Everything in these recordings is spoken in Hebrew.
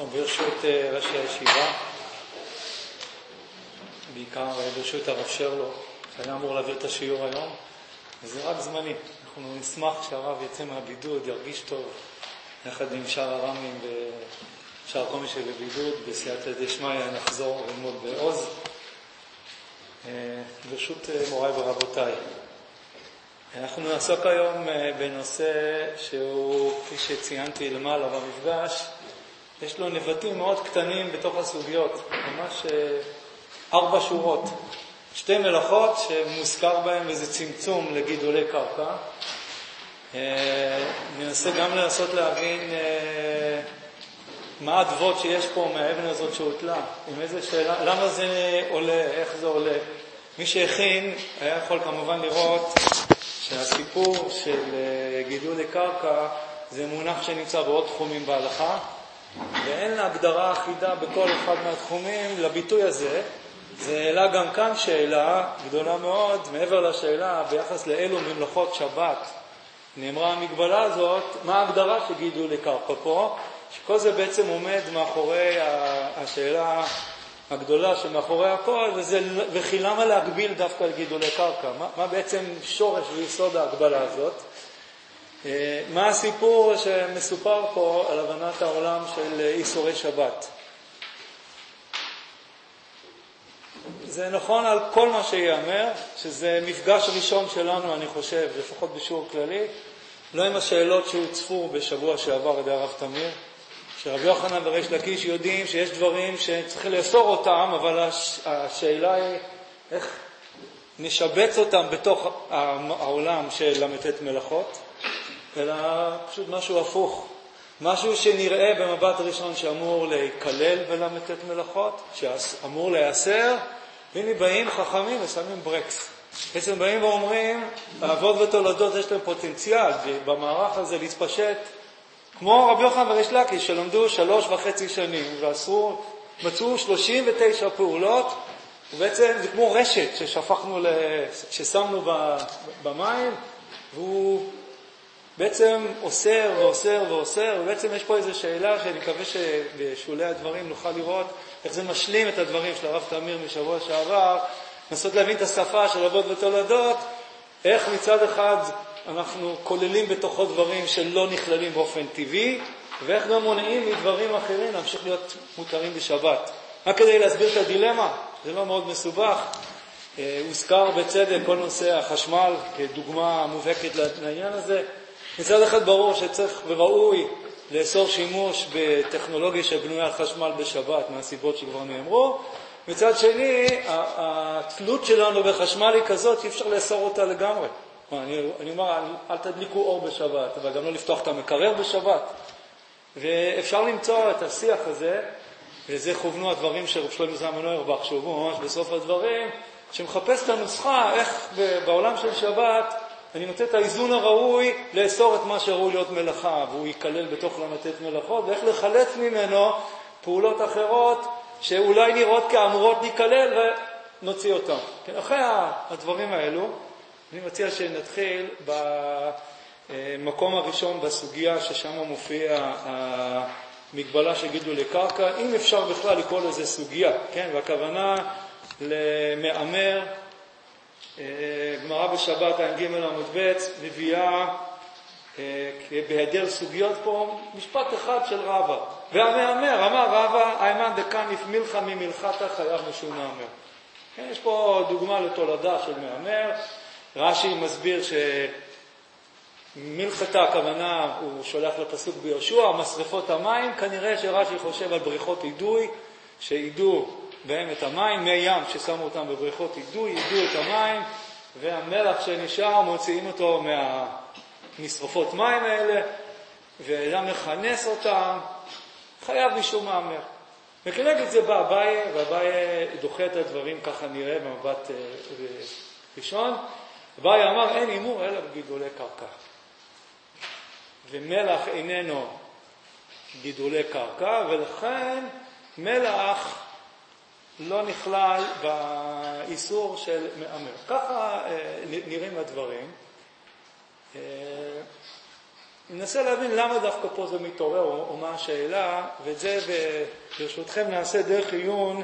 ברשות ראשי הישיבה, בעיקר ברשות הרב שרלו, שהיה אמור להעביר את השיעור היום, וזה רק זמני. אנחנו נשמח שהרב יצא מהבידוד, ירגיש טוב, יחד עם שאר הרמים ושאר כל מי שבבידוד, בסייעתא דשמיא נחזור ללמוד בעוז. ברשות מוריי ורבותיי, אנחנו נעסוק היום בנושא שהוא, כפי שציינתי למעלה במפגש, יש לו נבטים מאוד קטנים בתוך הסוגיות, ממש 4 שורות, 2 מלאכות שמוזכר בהם איזה צמצום לגידולי קרקע. ננסה גם לנסות להבין מה העדבות שיש פה מהאבן הזאת שהוטלה, עם איזה שאלה, למה זה עולה, איך זה עולה. מי שהכין היה יכול כמובן לראות שהסיפור של גידולי קרקע זה מונח שנמצא בעוד תחומים בהלכה, ואין לה הגדרה אחידה בכל אחד מהתחומים לביטוי הזה. זה העלה גם כאן שאלה גדולה מאוד, מעבר לשאלה ביחס לאלו ממלכות שבת נאמרה המגבלה הזאת, מה ההגדרה של גידולי קרקע פה, שכל זה בעצם עומד מאחורי השאלה הגדולה שמאחורי הכל, וכי למה להגביל דווקא על גידולי קרקע? מה בעצם שורש ויסוד ההגבלה הזאת? מה הסיפור שמסופר פה על הבנת העולם של איסורי שבת? זה נכון על כל מה שיאמר, שזה מפגש ראשון שלנו, אני חושב, לפחות בשיעור כללי, לא עם השאלות שהוצפו בשבוע שעבר על ידי הרב תמיר, שרבי יוחנן וריש לקיש יודעים שיש דברים שצריך לאסור אותם, אבל השאלה היא איך נשבץ אותם בתוך העולם של למתת מלאכות, אלא פשוט משהו הפוך, משהו שנראה במבט ראשון שאמור להיכלל בלמתת מלאכות, שאמור להיאסר, והנה באים חכמים ושמים ברקס. בעצם באים ואומרים, האבות ותולדות יש להם פוטנציאל במערך הזה להתפשט, כמו רבי יוחנן וריש לקיש שלמדו 3.5 שנים ומצאו 39 פעולות, ובעצם זה כמו רשת ששמנו במים, והוא בעצם אוסר ואוסר ואוסר, ובעצם יש פה איזו שאלה שאני מקווה שבשולי הדברים נוכל לראות איך זה משלים את הדברים של הרב תמיר משבוע שעבר, לנסות להבין את השפה של אבות ותולדות, איך מצד אחד אנחנו כוללים בתוכו דברים שלא נכללים באופן טבעי, ואיך גם מונעים מדברים אחרים להמשיך להיות מותרים בשבת. רק כדי להסביר את הדילמה, זה לא מאוד מסובך, הוזכר בצדק כל נושא החשמל כדוגמה מובהקת לעניין הזה. מצד אחד ברור שצריך וראוי לאסור שימוש בטכנולוגיה שבנויה על חשמל בשבת, מהסיבות שכבר נאמרו. מצד שני, התלות שלנו בחשמל היא כזאת שאי אפשר לאסור אותה לגמרי. אני אומר, אל תדליקו אור בשבת, אבל גם לא לפתוח את המקרר בשבת. ואפשר למצוא את השיח הזה, וזה כוונו הדברים שרב שלמה זלמן אוירבך שהובאו ממש בסוף הדברים, שמחפש את הנוסחה, איך בעולם של שבת אני מוצא את האיזון הראוי לאסור את מה שראוי להיות מלאכה, והוא ייכלל בתוך למתת מלאכות, ואיך לחלץ ממנו פעולות אחרות שאולי נראות כאמורות להיכלל ונוציא אותם. כן, אחרי הדברים האלו, אני מציע שנתחיל במקום הראשון בסוגיה ששם מופיע המגבלה של גידולי קרקע, אם אפשר בכלל לקרוא לזה סוגיה, כן, והכוונה למאמר. גמרא בשבת ע"ג עמוד ב' מביאה בהיעדר סוגיות פה משפט אחד של רבא. והמאמר, אמר רבא, איימן דקניף מלכה ממלכתה חייב משום מאמר. כן, יש פה דוגמה לתולדה של מאמר. רש"י מסביר שמלכתה הכוונה, הוא שולח לפסוק ביהושע, משרפות המים, כנראה שרש"י חושב על בריכות אידוי, שאידו בהם את המים, מי ים ששמו אותם בבריכות אידו את המים, והמלח שנשאר מוציאים אותו מהמשרפות מים האלה, ואדם מכנס אותם, חייב משום מאמר. וכנגד זה בא אביי, ואביי דוחה את הדברים, ככה נראה במבט ראשון. אביי אמר, אין אימור אלא בגידולי קרקע. ומלח איננו גידולי קרקע, ולכן מלח לא נכלל באיסור של מאמר. ככה נראים הדברים. ננסה להבין למה דווקא פה זה מתעורר, או מה השאלה, ואת זה ברשותכם נעשה דרך עיון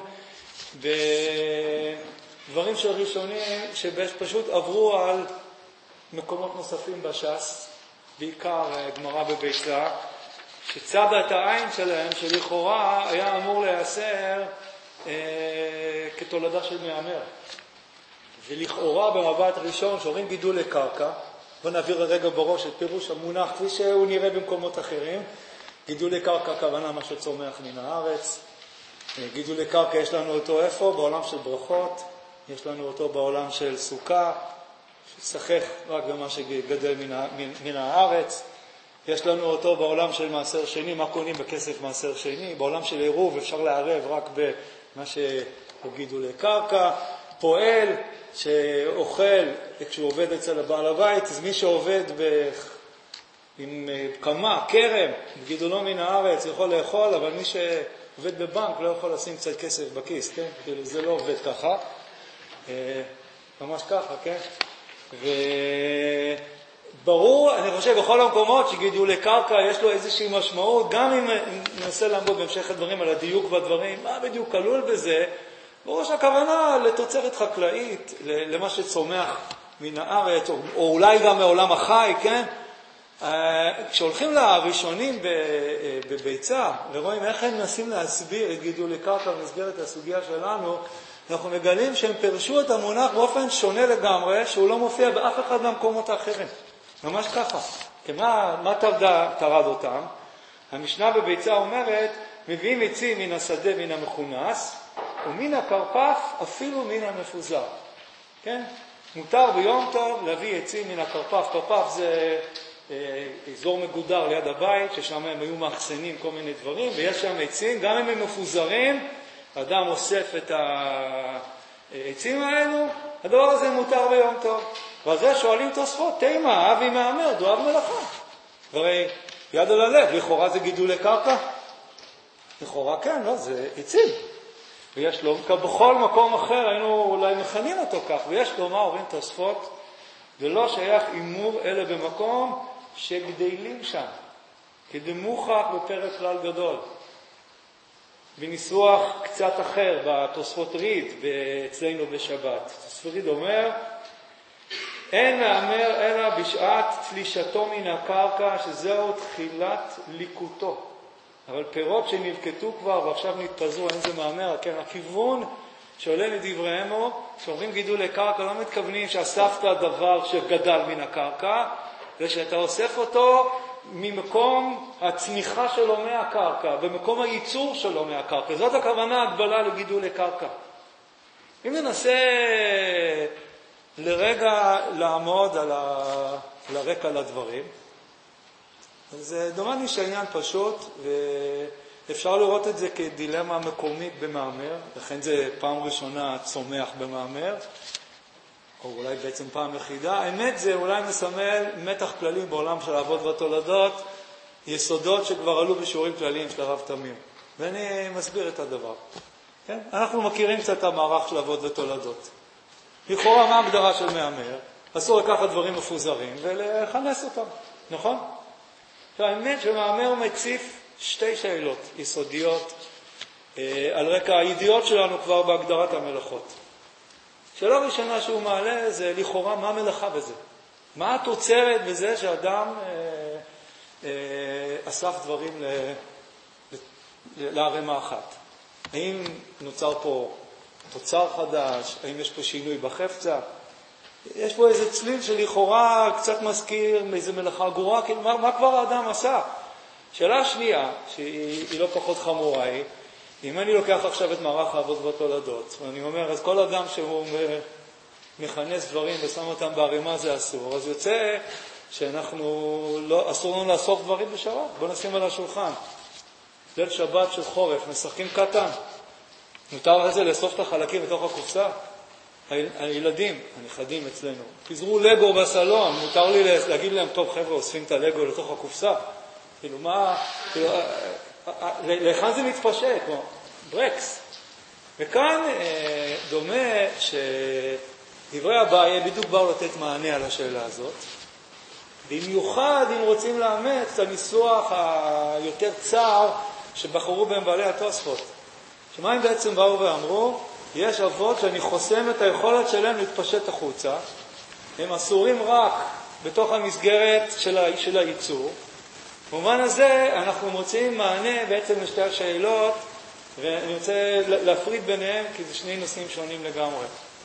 בדברים של ראשונים שפשוט עברו על מקומות נוספים בש"ס, בעיקר גמרא בביצה, שצדה את העין שלהם שלכאורה היה אמור להיאסר כתולדה של מאמר. ולכאורה במבט ראשון שאומרים גידול לקרקע, בוא נעביר רגע בראש את פירוש המונח כפי שהוא נראה במקומות אחרים. גידול לקרקע הכוונה מה שצומח מן הארץ. גידול לקרקע יש לנו אותו איפה? בעולם של ברכות. יש לנו אותו בעולם של סוכה, ששחך רק במה שגדל מן הארץ. יש לנו אותו בעולם של מעשר שני, מה קונים בכסף מעשר שני. בעולם של עירוב אפשר לערב רק במה שגידול לקרקע. פועל שאוכל, כשהוא עובד אצל הבעל הבית, אז מי שעובד עם קמה, קרם, גידולו מן הארץ, יכול לאכול, אבל מי שעובד בבנק לא יכול לשים קצת כסף בכיס, כן? כאילו זה לא עובד ככה, ממש ככה, כן? וברור, אני חושב, בכל המקומות שגידול לקרקע יש לו איזושהי משמעות, גם אם ננסה לעמוד בהמשך הדברים על הדיוק והדברים, מה בדיוק כלול בזה, ברור שהכוונה לתוצרת חקלאית, למה שצומח מן הארץ, או אולי גם מעולם החי, כן? כשהולכים לראשונים בביצה, ורואים איך הם מנסים להסביר את גידול לקרקע במסגרת הסוגיה שלנו, אנחנו מגלים שהם פרשו את המונח באופן שונה לגמרי, שהוא לא מופיע באף אחד מהמקומות האחרים. ממש ככה. מה תרד אותם? המשנה בביצה אומרת, מביאים עצים מן השדה מן המכונס, ומן הקרפף אפילו מן המפוזר. כן? מותר ביום טוב להביא עצים מן הקרפף. קרפף זה אזור מגודר ליד הבית, ששם הם היו מאחסנים כל מיני דברים, ויש שם עצים, גם אם הם מפוזרים, אדם אוסף את העצים האלו, הדבר הזה מותר ביום טוב. ועל זה שואלים תוספות, תימה, אבי מאמר, דואב מלאכה. והרי יד על הלב, לכאורה זה גידול לקרקע? לכאורה כן, לא, זה עצים. ויש לו, בכל מקום אחר היינו אולי מכנים אותו כך, ויש לו מה אומרים תוספות, ולא שייך אימור אלה במקום שגדלים שם, כדמוכח בפרק כלל גדול. בניסוח קצת אחר, בתוספות ריד, אצלנו בשבת. תוספות ריד אומר, אין מאמר אלא בשעת תלישתו מן הקרקע, שזהו תחילת ליקוטו. אבל פירות שנלקטו כבר ועכשיו נתפזרו, אין זה מאמר, כן, הכיוון שעולה מדבריהם, שאומרים גידול לקרקע, לא מתכוונים שאספת דבר שגדל מן הקרקע, ושאתה אוסף אותו ממקום הצמיחה שלו מהקרקע, במקום הייצור שלו מהקרקע. זאת הכוונה הגבלה לגידול לקרקע. אם ננסה לרגע לעמוד על הרקע לדברים, אז דומני שהעניין פשוט, ואפשר לראות את זה כדילמה מקומית במאמר, לכן זה פעם ראשונה צומח במאמר, או אולי בעצם פעם יחידה. האמת זה אולי מסמל מתח כללי בעולם של האבות והתולדות, יסודות שכבר עלו בשיעורים כלליים של הרב תמיר. ואני מסביר את הדבר. כן? אנחנו מכירים קצת את המערך של אבות ותולדות. לכאורה מה ההגדרה של מאמר? אסור לקחת דברים מפוזרים ולכנס אותם, נכון? האמת שמאמר מציף שתי שאלות יסודיות על רקע הידיעות שלנו כבר בהגדרת המלאכות. שאלה ראשונה שהוא מעלה זה לכאורה מה המלאכה בזה? מה התוצרת בזה שאדם אסף דברים לערימה אחת? האם נוצר פה תוצר חדש? האם יש פה שינוי בחפצה? יש פה איזה צליל שלכאורה קצת מזכיר מאיזה מלאכה גרועה, כאילו מה כבר האדם עשה? שאלה שנייה, שהיא לא פחות חמורה, היא, אם אני לוקח עכשיו את מערך האבות והתולדות, ואני אומר, אז כל אדם שהוא מכנס דברים ושם אותם בערימה זה אסור, אז יוצא שאנחנו לא, אסור לנו לאסוף דברים בשבת. בוא נשים על השולחן. ליל שבת של חורף, משחקים קטן. מותר לזה לאסוף את החלקים בתוך הקופסה? הילדים, הנכדים אצלנו, פיזרו לגו בסלון, מותר לי להגיד להם, טוב חבר'ה, אוספים את הלגו לתוך הקופסה. כאילו מה, כאילו, לאחד זה מתפשט, כמו ברקס. וכאן דומה שדברי הבא בדיוק באו לתת מענה על השאלה הזאת. במיוחד אם רוצים לאמץ את הניסוח היותר צר שבחרו בהם בעלי התוספות. שמה הם בעצם באו ואמרו? יש אבות שאני חוסם את היכולת שלהם להתפשט החוצה, הם אסורים רק בתוך המסגרת של הייצור. במובן הזה אנחנו מוצאים מענה בעצם לשתי השאלות, ואני רוצה להפריד ביניהם כי זה שני נושאים שונים לגמרי.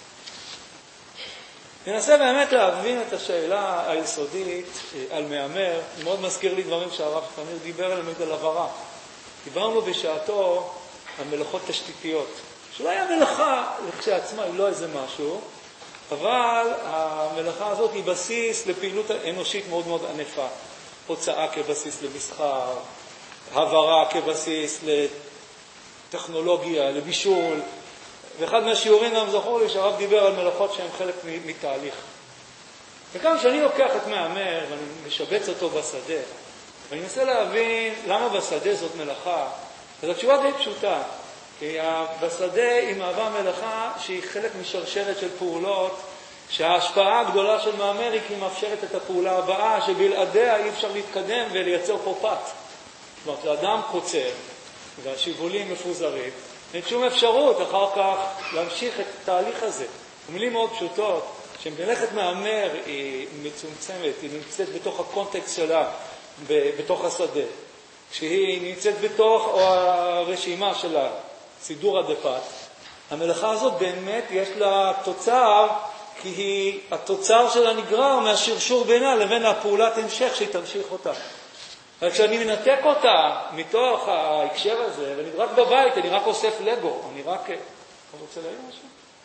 ננסה באמת להבין את השאלה היסודית על מאמר. מאוד מזכיר לי דברים שהרב תמיר דיבר עליהם על הברה. דיברנו בשעתו על מלאכות תשתיתיות. שאולי המלאכה כשעצמה היא לא איזה משהו, אבל המלאכה הזאת היא בסיס לפעילות אנושית מאוד מאוד ענפה. הוצאה כבסיס למסחר, הברה כבסיס לטכנולוגיה, לבישול. ואחד מהשיעורים גם זכור לי שהרב דיבר על מלאכות שהן חלק מתהליך. וכאן כשאני לוקח את מאמר ואני משבץ אותו בשדה, ואני מנסה להבין למה בשדה זאת מלאכה, אז התשובה די פשוטה. כי בשדה היא מהווה מלאכה שהיא חלק משרשרת של פעולות, שההשפעה הגדולה של מאמר היא כי היא מאפשרת את הפעולה הבאה, שבלעדיה אי אפשר להתקדם ולייצר פה פת. זאת אומרת, לאדם קוצר, והשיבולים מפוזרים, אין שום אפשרות אחר כך להמשיך את התהליך הזה. במילים מאוד פשוטות, שמלאכת מאמר היא מצומצמת, היא נמצאת בתוך הקונטקסט שלה, בתוך השדה. כשהיא נמצאת בתוך הרשימה שלה, סידור הדפת, המלאכה הזאת באמת יש לה תוצר, כי היא התוצר שלה נגרר מהשרשור בינה לבין הפעולת המשך שהיא תמשיך אותה. אבל כשאני מנתק אותה מתוך ההקשר הזה, ואני רק בבית, אני רק אוסף לגו, אני רק... אתה רוצה להגיד משהו?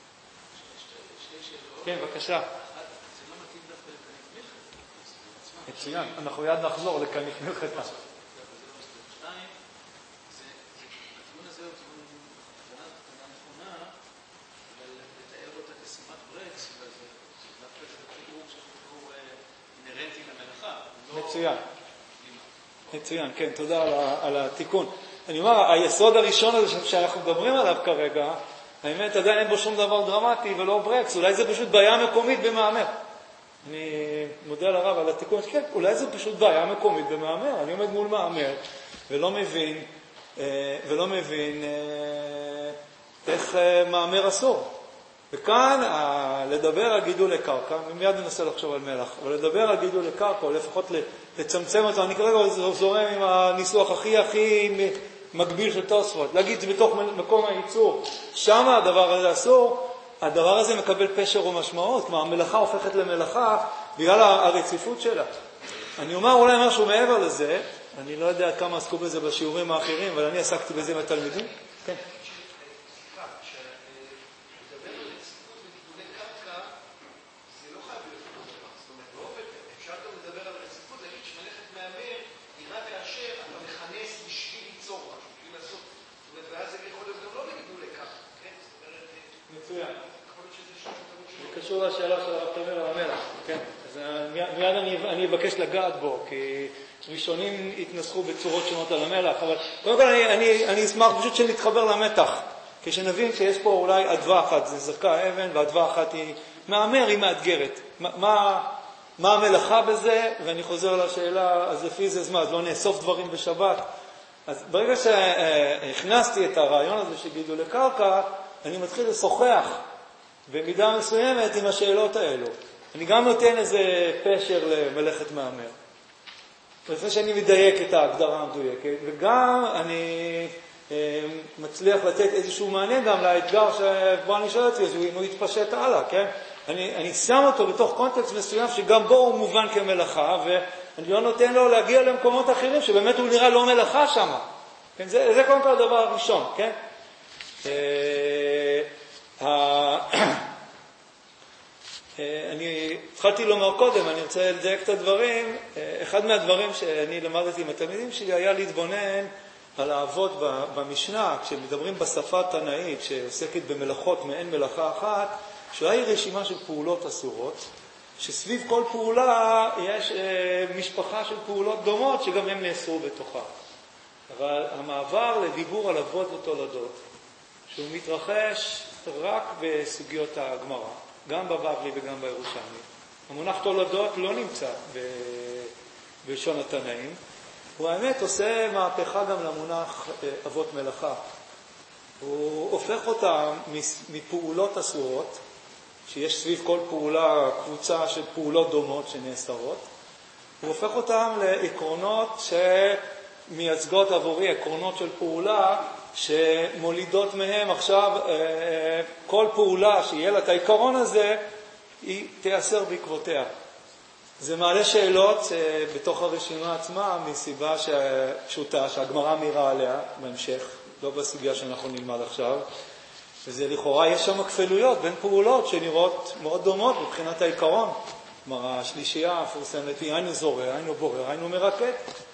כן, בבקשה. מצוין, אנחנו יד נחזור לכנף מלחתה. מצוין. מצוין, כן, תודה על התיקון. אני אומר, היסוד הראשון הזה שאנחנו מדברים עליו כרגע, האמת עדיין אין בו שום דבר דרמטי ולא ברקס, אולי זה פשוט בעיה מקומית במאמר. אני מודה לרב על התיקון, כן, אולי זה פשוט בעיה מקומית במאמר. אני עומד מול מאמר ולא מבין איך מאמר אסור. וכאן לדבר על גידול לקרקע, מיד ננסה לחשוב על מלח, אבל לדבר על גידול לקרקע, או לפחות לצמצם אותו, אני כרגע זורם עם הניסוח הכי מקביל של תוספות, להגיד זה בתוך מקום הייצור, שם הדבר הזה אסור, הדבר הזה מקבל פשר ומשמעות, כלומר המלאכה הופכת למלאכה בגלל הרציפות שלה. אני אומר אולי משהו מעבר לזה, אני לא יודע כמה עסקו בזה בשיעורים האחרים, אבל אני עסקתי בזה עם התלמידים. כן. קשור לשאלה של הרב תמיר על המלח, כן? אז מיד אני אבקש לגעת בו, כי ראשונים התנסחו בצורות שונות על המלח, אבל קודם כל אני אשמח פשוט שנתחבר למתח, כשנבין שיש פה אולי אדווה אחת, זה זרקה אבן, והאדווה אחת היא מאמר, היא מאתגרת. מה המלאכה בזה? ואני חוזר לשאלה, אז לפי זה זמן, אז לא נאסוף דברים בשבת. אז ברגע שהכנסתי את הרעיון הזה שגידול לקרקע, אני מתחיל לשוחח במידה מסוימת עם השאלות האלו. אני גם נותן איזה פשר למלאכת מאמר. לפני שאני מדייק את ההגדרה המדויקת, וגם אני מצליח לתת איזשהו מענה גם לאתגר שבו אני שואל אותי, אם הוא יתפשט הלאה, כן? אני שם אותו בתוך קונטקסט מסוים שגם בו הוא מובן כמלאכה, ואני לא נותן לו להגיע למקומות אחרים שבאמת הוא נראה לא מלאכה שם. כן? זה קודם כל הדבר הראשון, כן? אני התחלתי לומר קודם, אני רוצה לדייק את הדברים. אחד מהדברים שאני למדתי עם התלמידים שלי היה להתבונן על האבות במשנה, כשמדברים בשפה התנאית שעוסקת במלאכות מעין מלאכה אחת, שהיא רשימה של פעולות אסורות, שסביב כל פעולה יש משפחה של פעולות דומות שגם הם נאסרו בתוכה. אבל המעבר לדיבור על אבות ותולדות, שהוא מתרחש רק בסוגיות הגמרא, גם בבבלי וגם בירושלמי, המונח תולדות לא נמצא בלשון התנאים, הוא האמת עושה מהפכה גם למונח אבות מלאכה. הוא הופך אותם מפעולות אסורות, שיש סביב כל פעולה קבוצה של פעולות דומות שנאסרות, הוא הופך אותם לעקרונות שמייצגות עבורי, עקרונות של פעולה שמולידות מהם עכשיו כל פעולה שיהיה לה את העיקרון הזה, היא תיאסר בעקבותיה. זה מעלה שאלות בתוך הרשימה עצמה מסיבה פשוטה שהגמרא מירה עליה בהמשך, לא בסוגיה שאנחנו נלמד עכשיו, וזה לכאורה יש שם כפלויות בין פעולות שנראות מאוד דומות מבחינת העיקרון. כלומר, השלישייה המפורסמת היא היינו זורע, היינו בורר, היינו מרקד.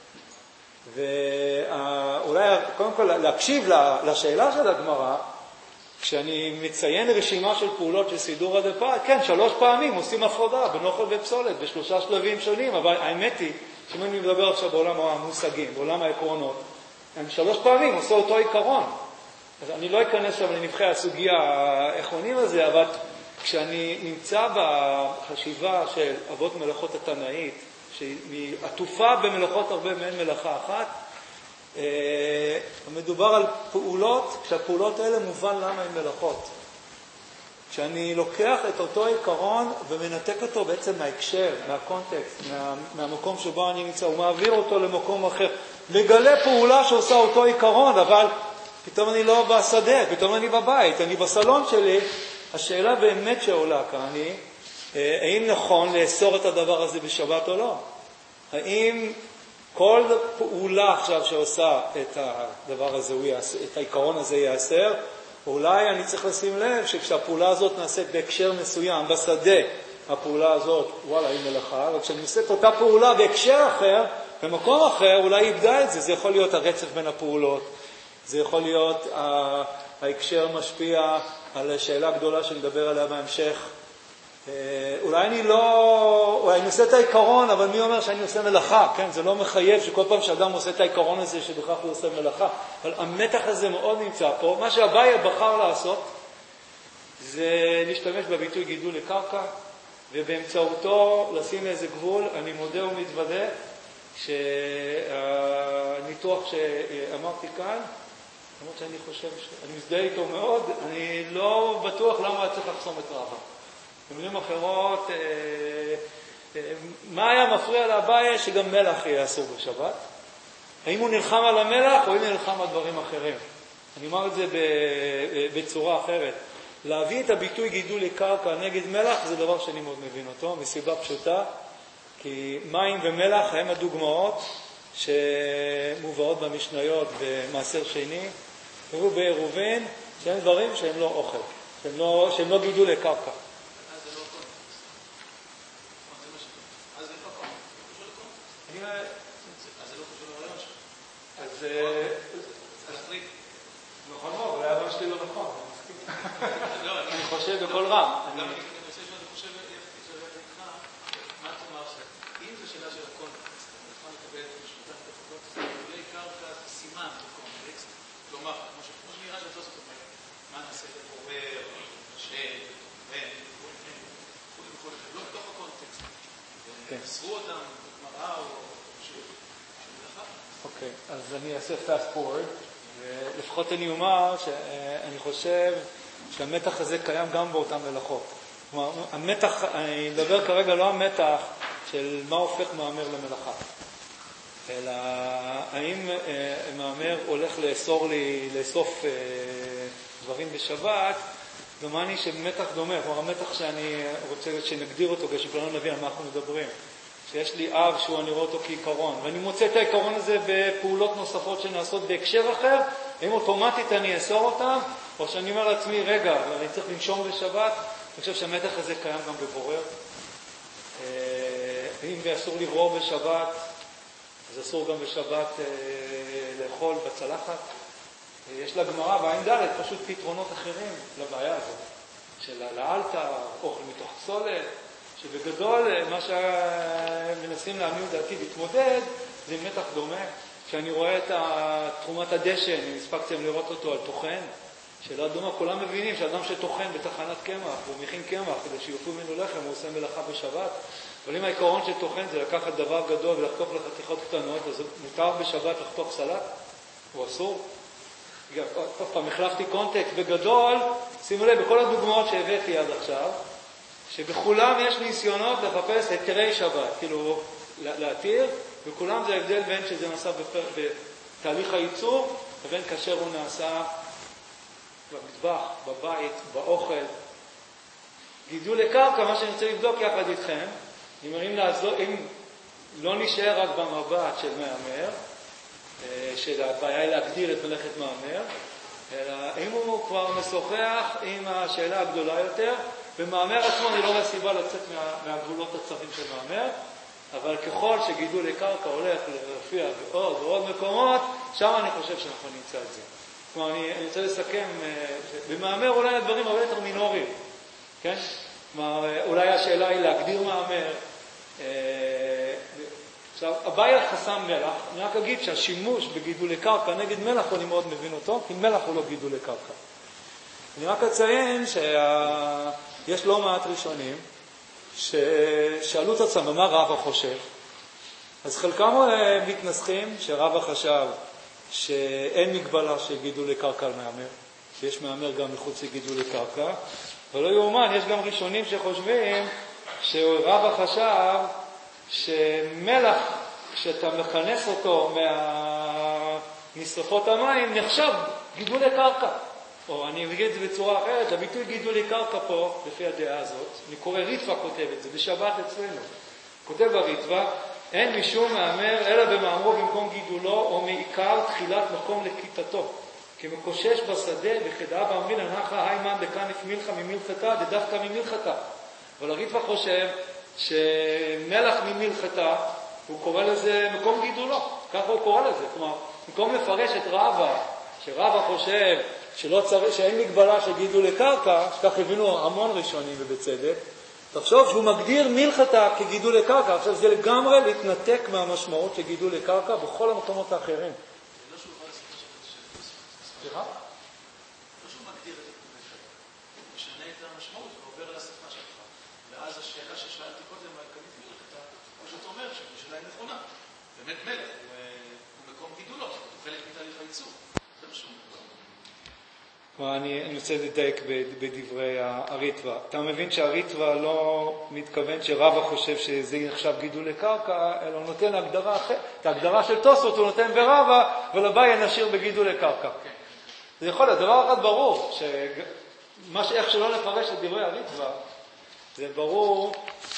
ואולי קודם כל להקשיב לשאלה של הגמרא, כשאני מציין רשימה של פעולות של סידורא דפת, כן, 3 פעמים עושים הפרדה בין אוכל ופסולת, ב3 שלבים שונים, אבל האמת היא, שאם אני מדבר עכשיו בעולם המושגים, בעולם העקרונות, הם 3 פעמים עושה אותו עיקרון. אז אני לא אכנס שם לנבחי הסוגיה האחרונים הזה, אבל כשאני נמצא בחשיבה של אבות מלאכות התנאית, שהיא עטופה במלאכות הרבה מהן מלאכה אחת, מדובר על פעולות, כשהפעולות האלה מובן למה הן מלאכות. כשאני לוקח את אותו עיקרון ומנתק אותו בעצם מההקשר, מהקונטקסט, מהמקום שבו אני נמצא, ומעביר אותו למקום אחר, מגלה פעולה שעושה אותו עיקרון, אבל פתאום אני לא בשדה, פתאום אני בבית, אני בסלון שלי. השאלה באמת שעולה כאן היא, האם נכון לאסור את הדבר הזה בשבת או לא? האם כל פעולה עכשיו שעושה את הדבר הזה, את העיקרון הזה יאסר? אולי אני צריך לשים לב שכשהפעולה הזאת נעשית בהקשר מסוים, בשדה, הפעולה הזאת, וואלה, היא מלאכה, אבל כשאני עושה את אותה פעולה בהקשר אחר, במקום אחר, אולי יבדע את זה. זה יכול להיות הרצף בין הפעולות, זה יכול להיות ההקשר משפיע על שאלה גדולה שנדבר עליה בהמשך. אולי אני עושה את העיקרון, אבל מי אומר שאני עושה מלאכה? כן, זה לא מחייב שכל פעם שאדם עושה את העיקרון הזה שבכך הוא עושה מלאכה. אבל המתח הזה מאוד נמצא פה. מה שאביי בחר לעשות זה להשתמש בביטוי גידול לקרקע, ובאמצעותו לשים איזה גבול. אני מודה ומתוודה שהניתוח שאמרתי כאן, למרות שאני חושב שאני מזדהה איתו מאוד, אני לא בטוח למה צריך לחסום את רבא. במילים אחרות, מה היה מפריע לאביי שגם מלח יהיה אסור בשבת? האם הוא נלחם על המלח או אם נלחם על דברים אחרים? אני אומר את זה בצורה אחרת. להביא את הביטוי גידול לקרקע נגד מלח זה דבר שאני מאוד מבין אותו, מסיבה פשוטה, כי מים ומלח הם הדוגמאות שמובאות במשניות במעשר שני, תראו בעירובין שהם דברים שהם לא אוכל, שהם לא גידול לקרקע. אז נכון מאוד, אולי הרעיון שלי לא נכון. אני חושב בכל רם. אני חושב איתך, מה אתה אומר אם זו שאלה של הקונטקסט, אני יכול לקבל את משפטת לפחות, גידולי קרקע זה סימן בקונטקסט, כלומר, כמו שנראה שאת לא זאת אומרת, מה נעשה לבורר, לשם, וכו', לא בתוך הקונטקסט, וסברו אותם, מראה או אוקיי, אז אני אעשה fast forward, ולפחות אני אומר שאני חושב שהמתח הזה קיים גם באותן מלאכות. כלומר, המתח, אני מדבר כרגע לא המתח של מה הופך מאמר למלאכה, אלא האם מאמר הולך לאסוף דברים בשבת, דומני שמתח דומה, כלומר המתח שאני רוצה שנגדיר אותו כדי שכולנו נבין על מה אנחנו מדברים. שיש לי אב שהוא אני רואה אותו כעיקרון, ואני מוצא את העיקרון הזה בפעולות נוספות שנעשות בהקשר אחר, האם אוטומטית אני אאסור אותם, או שאני אומר לעצמי, רגע, אני צריך לנשום בשבת, אני חושב שהמתח הזה קיים גם בבורר. אם אסור לברור בשבת, אז אסור גם בשבת לאכול בצלחת. יש לגמרא בעין ד' פשוט פתרונות אחרים לבעיה הזאת, של העלתה, אוכל מתוך סולת, שבגדול מה שמנסים להעמיד דעתי להתמודד זה מתח דומה. כשאני רואה את תרומת הדשן, אם הספקתם לראות אותו על תוכן, שאלה דומה, כולם מבינים שאדם שטוחן בתחנת קמח, הוא מכין קמח כדי שיופו ממנו לחם, הוא עושה מלאכה בשבת. אבל אם העיקרון של טוחן זה לקחת דבר גדול ולחתוך לחתיכות קטנות, אז מותר בשבת לחתוך סלט? הוא אסור? עוד פעם, החלפתי קונטקסט בגדול, שימו לב, בכל הדוגמאות שהבאתי עד עכשיו, שבכולם יש ניסיונות לחפש היתרי שבת, כאילו להתיר, וכולם זה ההבדל בין שזה נעשה בתהליך הייצור, לבין כאשר הוא נעשה במטבח, בבית, באוכל. גידול לקרקע, מה שאני רוצה לבדוק יחד איתכם, אם לא נשאר רק במבט של מאמר, של הבעיה היא להגדיר את מלאכת מאמר, אלא אם הוא כבר משוחח עם השאלה הגדולה יותר, במאמר עצמו אני לא רואה סיבה לצאת מהגבולות הצרים של מאמר, אבל ככל שגידול לקרקע הולך להופיע בעוד ועוד מקומות, שם אני חושב שאנחנו נמצא את זה. כלומר, אני רוצה לסכם, במאמר אולי הדברים הרבה יותר מינוריים, כן? כלומר, אולי השאלה היא להגדיר מאמר. עכשיו, הבעיה חסם מלח, אני רק אגיד שהשימוש בגידול לקרקע נגד מלח, אני מאוד מבין אותו, כי מלח הוא לא גידול לקרקע. אני רק אציין שיש לא מעט ראשונים ששאלו את עצמם מה רבא חושב. אז חלקם מתנסחים שרבא חשב שאין מגבלה של גידול לקרקע על מאמר, שיש מאמר גם מחוץ לגידול לקרקע, ולא יאומן, יש גם ראשונים שחושבים שרבא חשב שמלח, כשאתה מכנס אותו משרפות המים, נחשב גידול לקרקע. או אני אגיד את זה בצורה אחרת, הביטוי גידול לקרקע פה, לפי הדעה הזאת, אני קורא ריטווה כותב את זה, בשבת אצלנו. כותב הריטווה, אין משום מאמר אלא במאמרו במקום גידולו, או מעיקר תחילת מקום לכיתתו. כי מקושש בשדה, וכדאה באמרין, הנחה היימן דקניף מלחה ממלחתה, דדווקא ממלחתה. אבל הריטווה חושב שמלח ממלחתה, הוא קורא לזה מקום גידולו, ככה הוא קורא לזה. כלומר, במקום לפרש את רבא, שרבא חושב שאין מגבלה של גידול לקרקע, שכך הבינו המון ראשונים ובצדק, תחשוב שהוא מגדיר מלחתה כגידול לקרקע. עכשיו זה לגמרי להתנתק מהמשמעות של גידול לקרקע בכל המקומות האחרים. זה לא שהוא בא לספר של סליחה? לא שהוא מגדיר את זה הוא משנה את המשמעות ועובר על השפה שלך. ואז השאלה ששאלתי קודם על כנית מלחתה, כמו שאתה אומר, שהשאלה היא נכונה. באמת מלך הוא מקום גידולו, הוא חלק מתהליך הייצור. זה משהו מקום. אני רוצה לדייק בדברי הריטווה. אתה מבין שהריטווה לא מתכוון שרבא חושב שזה נחשב גידול לקרקע, אלא הוא נותן הגדרה אחרת. את ההגדרה של תוספות הוא נותן ברבא, ולבאי נשאיר בגידול לקרקע. זה יכול להיות דבר אחד ברור, איך שלא נפרש את דברי הריטווה, זה ברור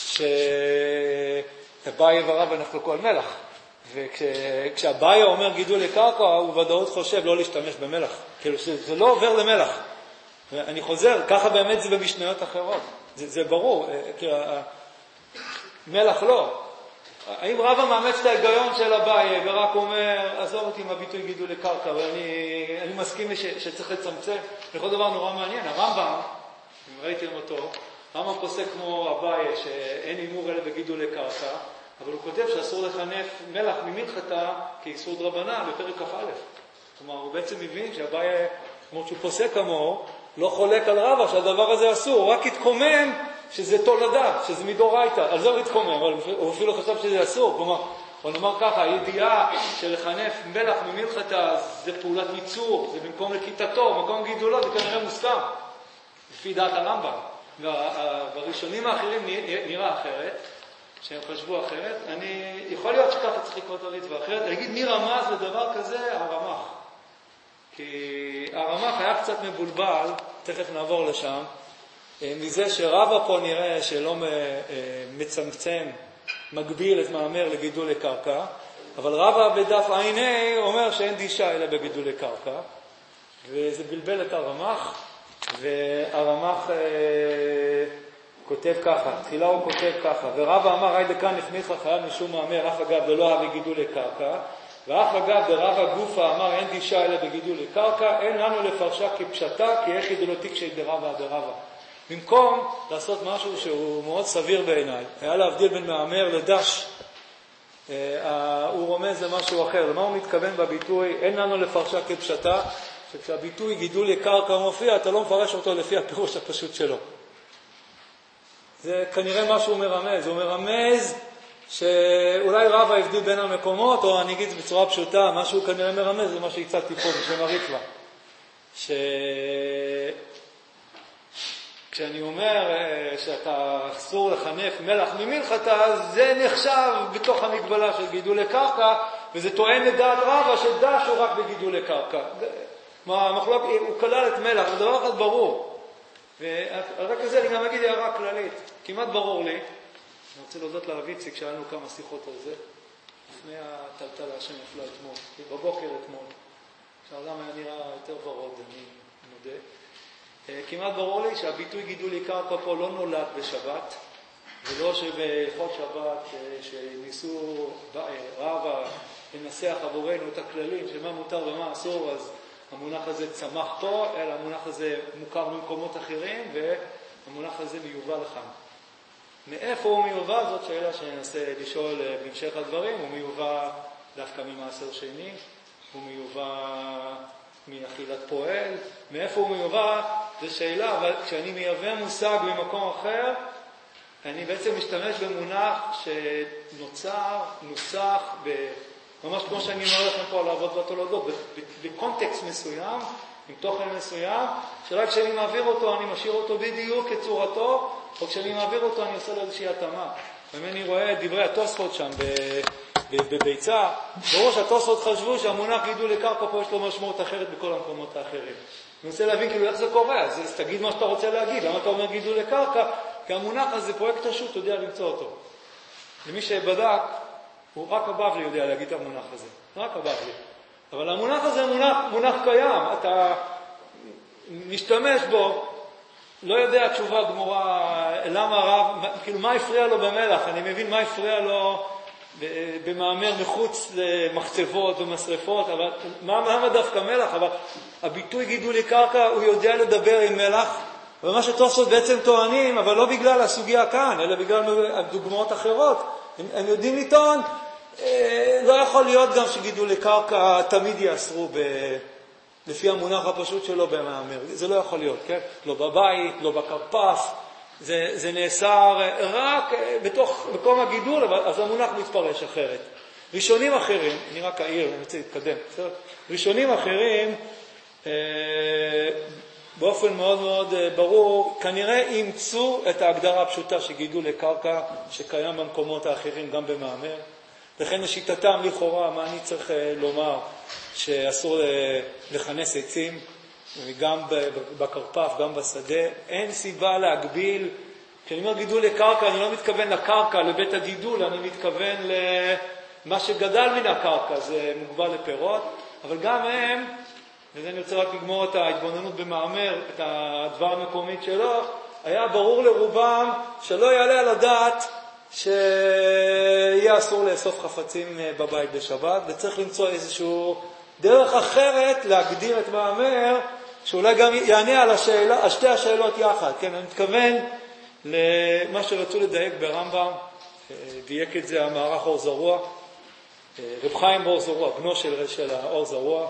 שבאי ורבא נחלקו על מלח. וכשהבאי אומר גידול לקרקע, הוא ודאות חושב לא להשתמש במלח. כאילו שזה לא עובר למלח. ואני חוזר, ככה באמת זה במשניות אחרות. זה ברור. מלח לא. האם רבא מאמץ את ההיגיון של הבאי ורק אומר, עזוב אותי עם הביטוי גידול לקרקע, ואני מסכים שצריך לצמצם. לכל דבר נורא מעניין. הרמב"ם, אם ראיתם אותו, הרמב"ם פוסק כמו הבאי שאין אימור אלא בגידול לקרקע, אבל הוא כותב שאסור לחנף מלח ממלחתה כאיסור דרבנן בפרק כ"א. כלומר, הוא בעצם מבין שהבאי, כמו שהוא פוסק כמוהו, לא חולק על רבא שהדבר הזה אסור, הוא רק התקומם שזה תולדה, שזה מדאורייתא. על זה הוא התקומם, אבל הוא אפילו חשב שזה אסור. כלומר, הוא נאמר ככה, הידיעה של לחנף מלח ממלחתה זה פעולת ייצור, זה במקום לכיתתו, מקום גידולו, זה כנראה מוסכם, לפי דעת הרמב"ם. והראשונים האחרים נראה אחרת, שהם חשבו אחרת. יכול להיות שככה צריך לקרוא את הריטווה אחרת. להגיד מי רמז לדבר כזה? הרמ"ח. כי הרמ"ח היה קצת מבולבל, תכף נעבור לשם, מזה שרבא פה נראה שלא מצמצם, מגביל את מאמר לגידול לקרקע, אבל רבא בדף ע"ה אומר שאין דישה אלא בגידול לקרקע, וזה בלבל את הרמ"ח, והרמ"ח כותב ככה, תחילה הוא כותב ככה, ורבא אמר, היי דקן נכניס לך חייב משום מאמר, אף אגב דלא הרי גידול לקרקע, ואף אגב דרבא גופה אמר, אין דישה אלא בגידול לקרקע, אין לנו לפרשה כפשטה, כי איך ידולותיק של דרבא דרבא. במקום לעשות משהו שהוא מאוד סביר בעיניי, היה להבדיל בין מאמר לדש, הוא רומז למשהו אחר. למה הוא מתכוון בביטוי, אין לנו לפרשה כפשטה? שכשהביטוי גידולי קרקע מופיע, אתה לא מפרש אותו לפי הפירוש הפשוט שלו. זה כנראה מה שהוא מרמז. הוא מרמז שאולי רב ההבדיל בין המקומות, או אני אגיד בצורה פשוטה, מה שהוא כנראה מרמז זה מה שהצעתי פה בשם הריקווה. כשאני אומר שאתה אסור לחנך מלח ממלחתה, זה נחשב בתוך המגבלה של גידולי קרקע, וזה טוען לדעת רבא שדש הוא רק בגידולי קרקע. המחלוק, הוא כלל את מלח, זה דבר אחד ברור. ועל רק לזה אני גם אגיד הערה כללית. כמעט ברור לי, אני רוצה להודות לרב איציק שהיה לנו כמה שיחות על זה, לפני הטלטלה שנפלה אתמול, בבוקר אתמול, שהעולם היה נראה יותר ורוד, אני מודה. כמעט ברור לי שהביטוי גידולי קרקע פה לא נולד בשבת, ולא שבהלכות שבת שניסו רבא לנסח עבורנו את הכללים של מה מותר ומה אסור, אז המונח הזה צמח פה, אלא המונח הזה מוכר במקומות אחרים, והמונח הזה מיובא לכאן. מאיפה הוא מיובא? זאת שאלה שננסה לשאול בהמשך הדברים. הוא מיובא דווקא ממעשר שני, הוא מיובא מאכילת פועל. מאיפה הוא מיובא? זו שאלה, אבל כשאני מייבא מושג במקום אחר, אני בעצם משתמש במונח שנוצר, נוסח, ממש כמו שאני אומר לכם פה על העבוד והתולדות, בקונטקסט מסוים, עם תוכן מסוים, שרק כשאני מעביר אותו אני משאיר אותו בדיוק כצורתו, או כשאני מעביר אותו אני עושה לו איזושהי התאמה. ואני רואה את דברי התוספות שם בביצה, ברור שהתוספות חשבו שהמונח גידולי קרקע פה יש לו משמעות אחרת בכל המקומות האחרים. אני רוצה להבין כאילו איך זה קורה, אז תגיד מה שאתה רוצה להגיד, למה אתה אומר גידולי קרקע? כי המונח הזה פרויקט השו"ת, אתה יודע למצוא אותו. למי שבדק, הוא רק הבבלי יודע להגיד את המונח הזה, רק הבבלי. אבל המונח הזה מונח קיים, אתה משתמש בו, לא יודע תשובה גמורה, למה הרב, כאילו מה הפריע לו במלח, אני מבין מה הפריע לו במאמר מחוץ למחצבות ומשרפות, אבל מה דווקא מלח, אבל הביטוי גידולי קרקע הוא יודע לדבר עם מלח, ומה שתוספות בעצם טוענים, אבל לא בגלל הסוגיה כאן, אלא בגלל דוגמאות אחרות, הם יודעים לטעון, לא יכול להיות גם שגידולי קרקע תמיד יאסרו לפי המונח הפשוט שלו במאמר. זה לא יכול להיות, כן? לא בבית, לא בקרפף. זה נאסר רק בתוך מקום הגידול, אבל אז המונח מתפרש אחרת. ראשונים אחרים, אני רק אעיר, אני רוצה להתקדם. ראשונים אחרים, באופן מאוד מאוד ברור, כנראה אימצו את ההגדרה הפשוטה שגידולי קרקע שקיים במקומות האחרים גם במאמר. לכן לשיטתם לכאורה, מה אני צריך לומר? שאסור לכנס עצים, גם בקרפף, גם בשדה. אין סיבה להגביל. כשאני אומר גידול לקרקע, אני לא מתכוון לקרקע, לבית הגידול, אני מתכוון למה שגדל מן הקרקע, זה מוגבל לפירות. אבל גם הם, וזה אני רוצה רק לגמור את ההתבוננות במאמר, את הדבר המקומית שלו, היה ברור לרובם שלא יעלה על הדעת שיהיה אסור לאסוף חפצים בבית בשבת, וצריך למצוא איזשהו דרך אחרת להגדיר את מאמר, שאולי גם יענה על שתי השאלות יחד. כן, אני מתכוון למה שרצו לדייק ברמב"ם, דייק את זה המערך אור זרוע, רב חיים באור זרוע, בנו של האור זרוע,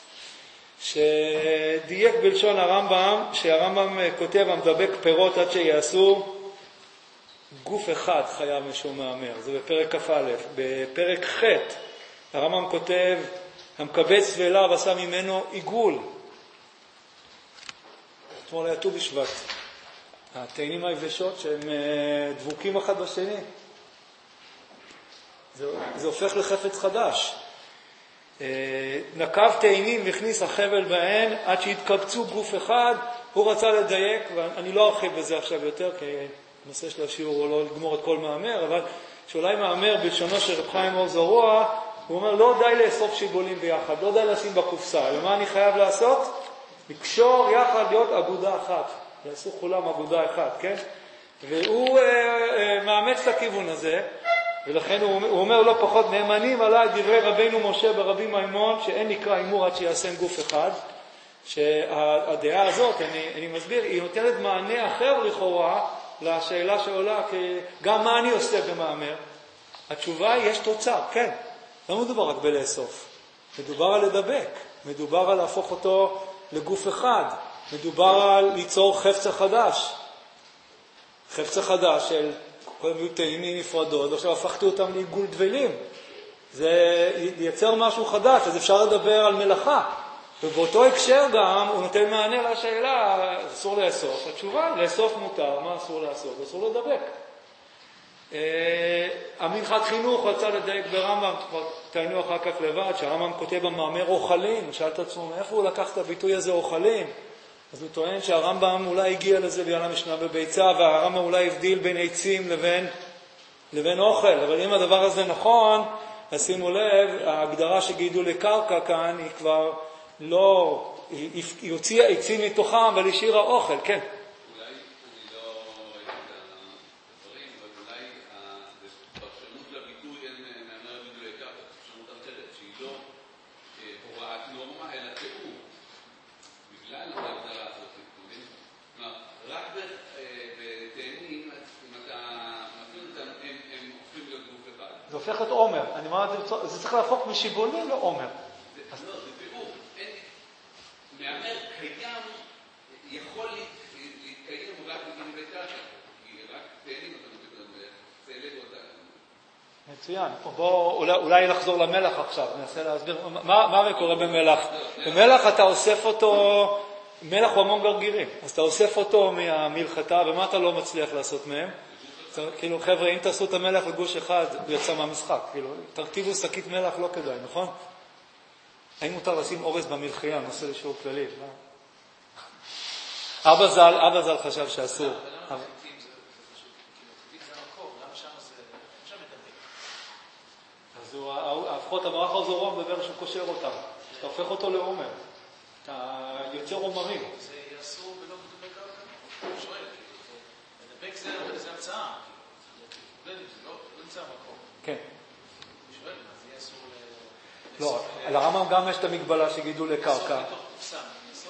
שדייק בלשון הרמב"ם, שהרמב"ם כותב המדבק פירות עד שיעשו, גוף אחד חייב משום מאמר, זה בפרק כ"א. בפרק ח' הרמב"ם כותב, המקבץ סבלה ועשה ממנו עיגול. אתמול היה ט"ו בשבט. התאנים היבשות שהם דבוקים אחד בשני. זה הופך לחפץ חדש. נקב תאנים והכניס החבל בהן עד שהתקבצו גוף אחד. הוא רצה לדייק, ואני לא ארחיב בזה עכשיו יותר, כי הנושא של השיעור הוא לא לגמור את כל מאמר, אבל שאולי מאמר בלשונו של רב חיים אור זרוע, הוא אומר, לא די לאסוף שיבולים ביחד, לא די לשים בקופסה. ומה אני חייב לעשות? לקשור יחד, להיות אגודה אחת. יעשו כולם אגודה אחת, כן? והוא מאמץ לכיוון הזה, ולכן הוא אומר לא פחות, נאמנים עליי דברי רבינו משה ברבי מימון, שאין נקרא אימור עד שיעשם גוף אחד. שהדעה הזאת, אני מסביר, היא נותנת מענה אחר לכאורה לשאלה שעולה, גם מה אני עושה במאמר. התשובה היא, יש תוצר, כן. לא מדובר רק בלאסוף, מדובר על לדבק, מדובר על להפוך אותו לגוף אחד. מדובר על ליצור חפצה חדש. חפצה חדש של קודם היו תאנים נפרדות, ועכשיו הפכתי אותם לעיגול דבלים. זה לייצר משהו חדש, אז אפשר לדבר על מלאכה. ובאותו הקשר גם הוא נותן מענה לשאלה, אסור לאסוף. התשובה, לאסוף מותר, מה אסור לעשות? אסור לדבק. המנחת חינוך רצה לדייק ברמב"ם, תעיינו אחר כך לבד, שהרמב"ם כותב במאמר אוכלים, שאל את עצמו, מאיפה הוא לקח את הביטוי הזה אוכלים? אז הוא טוען שהרמב"ם אולי הגיע לזה בגלל המשנה בביצה, והרמב"ם אולי הבדיל בין עצים לבין אוכל. אבל אם הדבר הזה נכון, אז שימו לב, ההגדרה שגידול לקרקע כאן היא כבר לא, היא הוציאה עצים מתוכם, אבל השאירה אוכל, כן. אולי, אני לא ראיתי את הדברים, אבל אולי הפרשנות לביטוי מאמר גידולי קרקע, פרשנות אחרת, שהיא לא הוראת נורמה, אלא תיאור. בגלל ההגדרה הזאת, כלומר, רק בתאנים, אם אתה מפעיל אותם, הם הופכים להיות גוף אחד. זה הופך את עומר. אני אומר, זה צריך להפוך משיבולים לעומר. לא, זה תיאור. מאמר קיים יכול להתקיים רק בגידולי קרקע, כי רק תאנים אתה נותן צלב אותה. מצוין. אולי נחזור למלח עכשיו, ננסה להסביר. מה קורה במלח? במלח אתה אוסף אותו, מלח הוא המון גרגירים, אז אתה אוסף אותו מהמלחתה, ומה אתה לא מצליח לעשות מהם? כאילו, חבר'ה, אם תעשו את המלח לגוש אחד, הוא יצא מהמשחק. כאילו, תרטיבו שקית מלח לא כדאי, נכון? האם מותר לשים אורז במלחייה, נושא לשיעור כללי? אבא ז"ל חשב שאסור. אז לפחות המערך הזורום מדבר שהוא קושר אותם. אתה הופך אותו לעומר. אתה יוצר עומרים. זה אסור ולא בדבק קרקע? הוא שואל. לדבק זה המצאה. זה לא נמצא המקום. כן. הוא שואל, מה זה יהיה אסור לא, על הרמב"ם גם יש את המגבלה שגידול לקרקע. אסור בתוך קופסה, אסור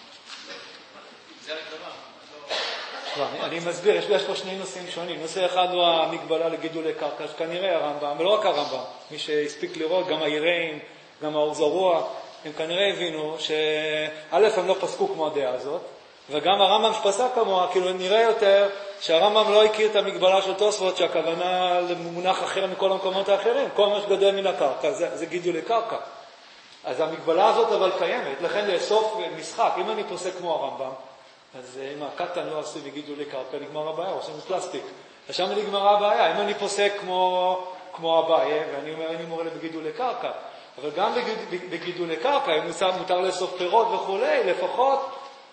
זה הגדרה. אני מסביר, יש פה שני נושאים שונים. נושא אחד הוא המגבלה לגידול לקרקע, שכנראה הרמב"ם, ולא רק הרמב"ם, מי שהספיק לראות, גם היראים, גם האור זרוע, הם כנראה הבינו שא' הם לא פסקו כמו הדעה הזאת, וגם הרמב"ם שפסק כמוה, כאילו נראה יותר שהרמב"ם לא הכיר את המגבלה של תוספות, שהכוונה למונח אחר מכל המקומות האחרים. כל מה שגדל מן הקרקע זה גידול לקרקע. אז המגבלה הזאת אבל קיימת, לכן לאסוף משחק. אם אני פוסק כמו הרמב"ם, אז אם הקטן לא עשו וגידול לקרקע, נגמר הבעיה, עושים פלסטיק. ושם נגמרה הבעיה. אם אני פוסק כמו הבעיה, ואני אומר, אני מורה בגידול לקרקע, אבל גם בגידול לקרקע, אם מותר לאסוף פירות וכו', לפחות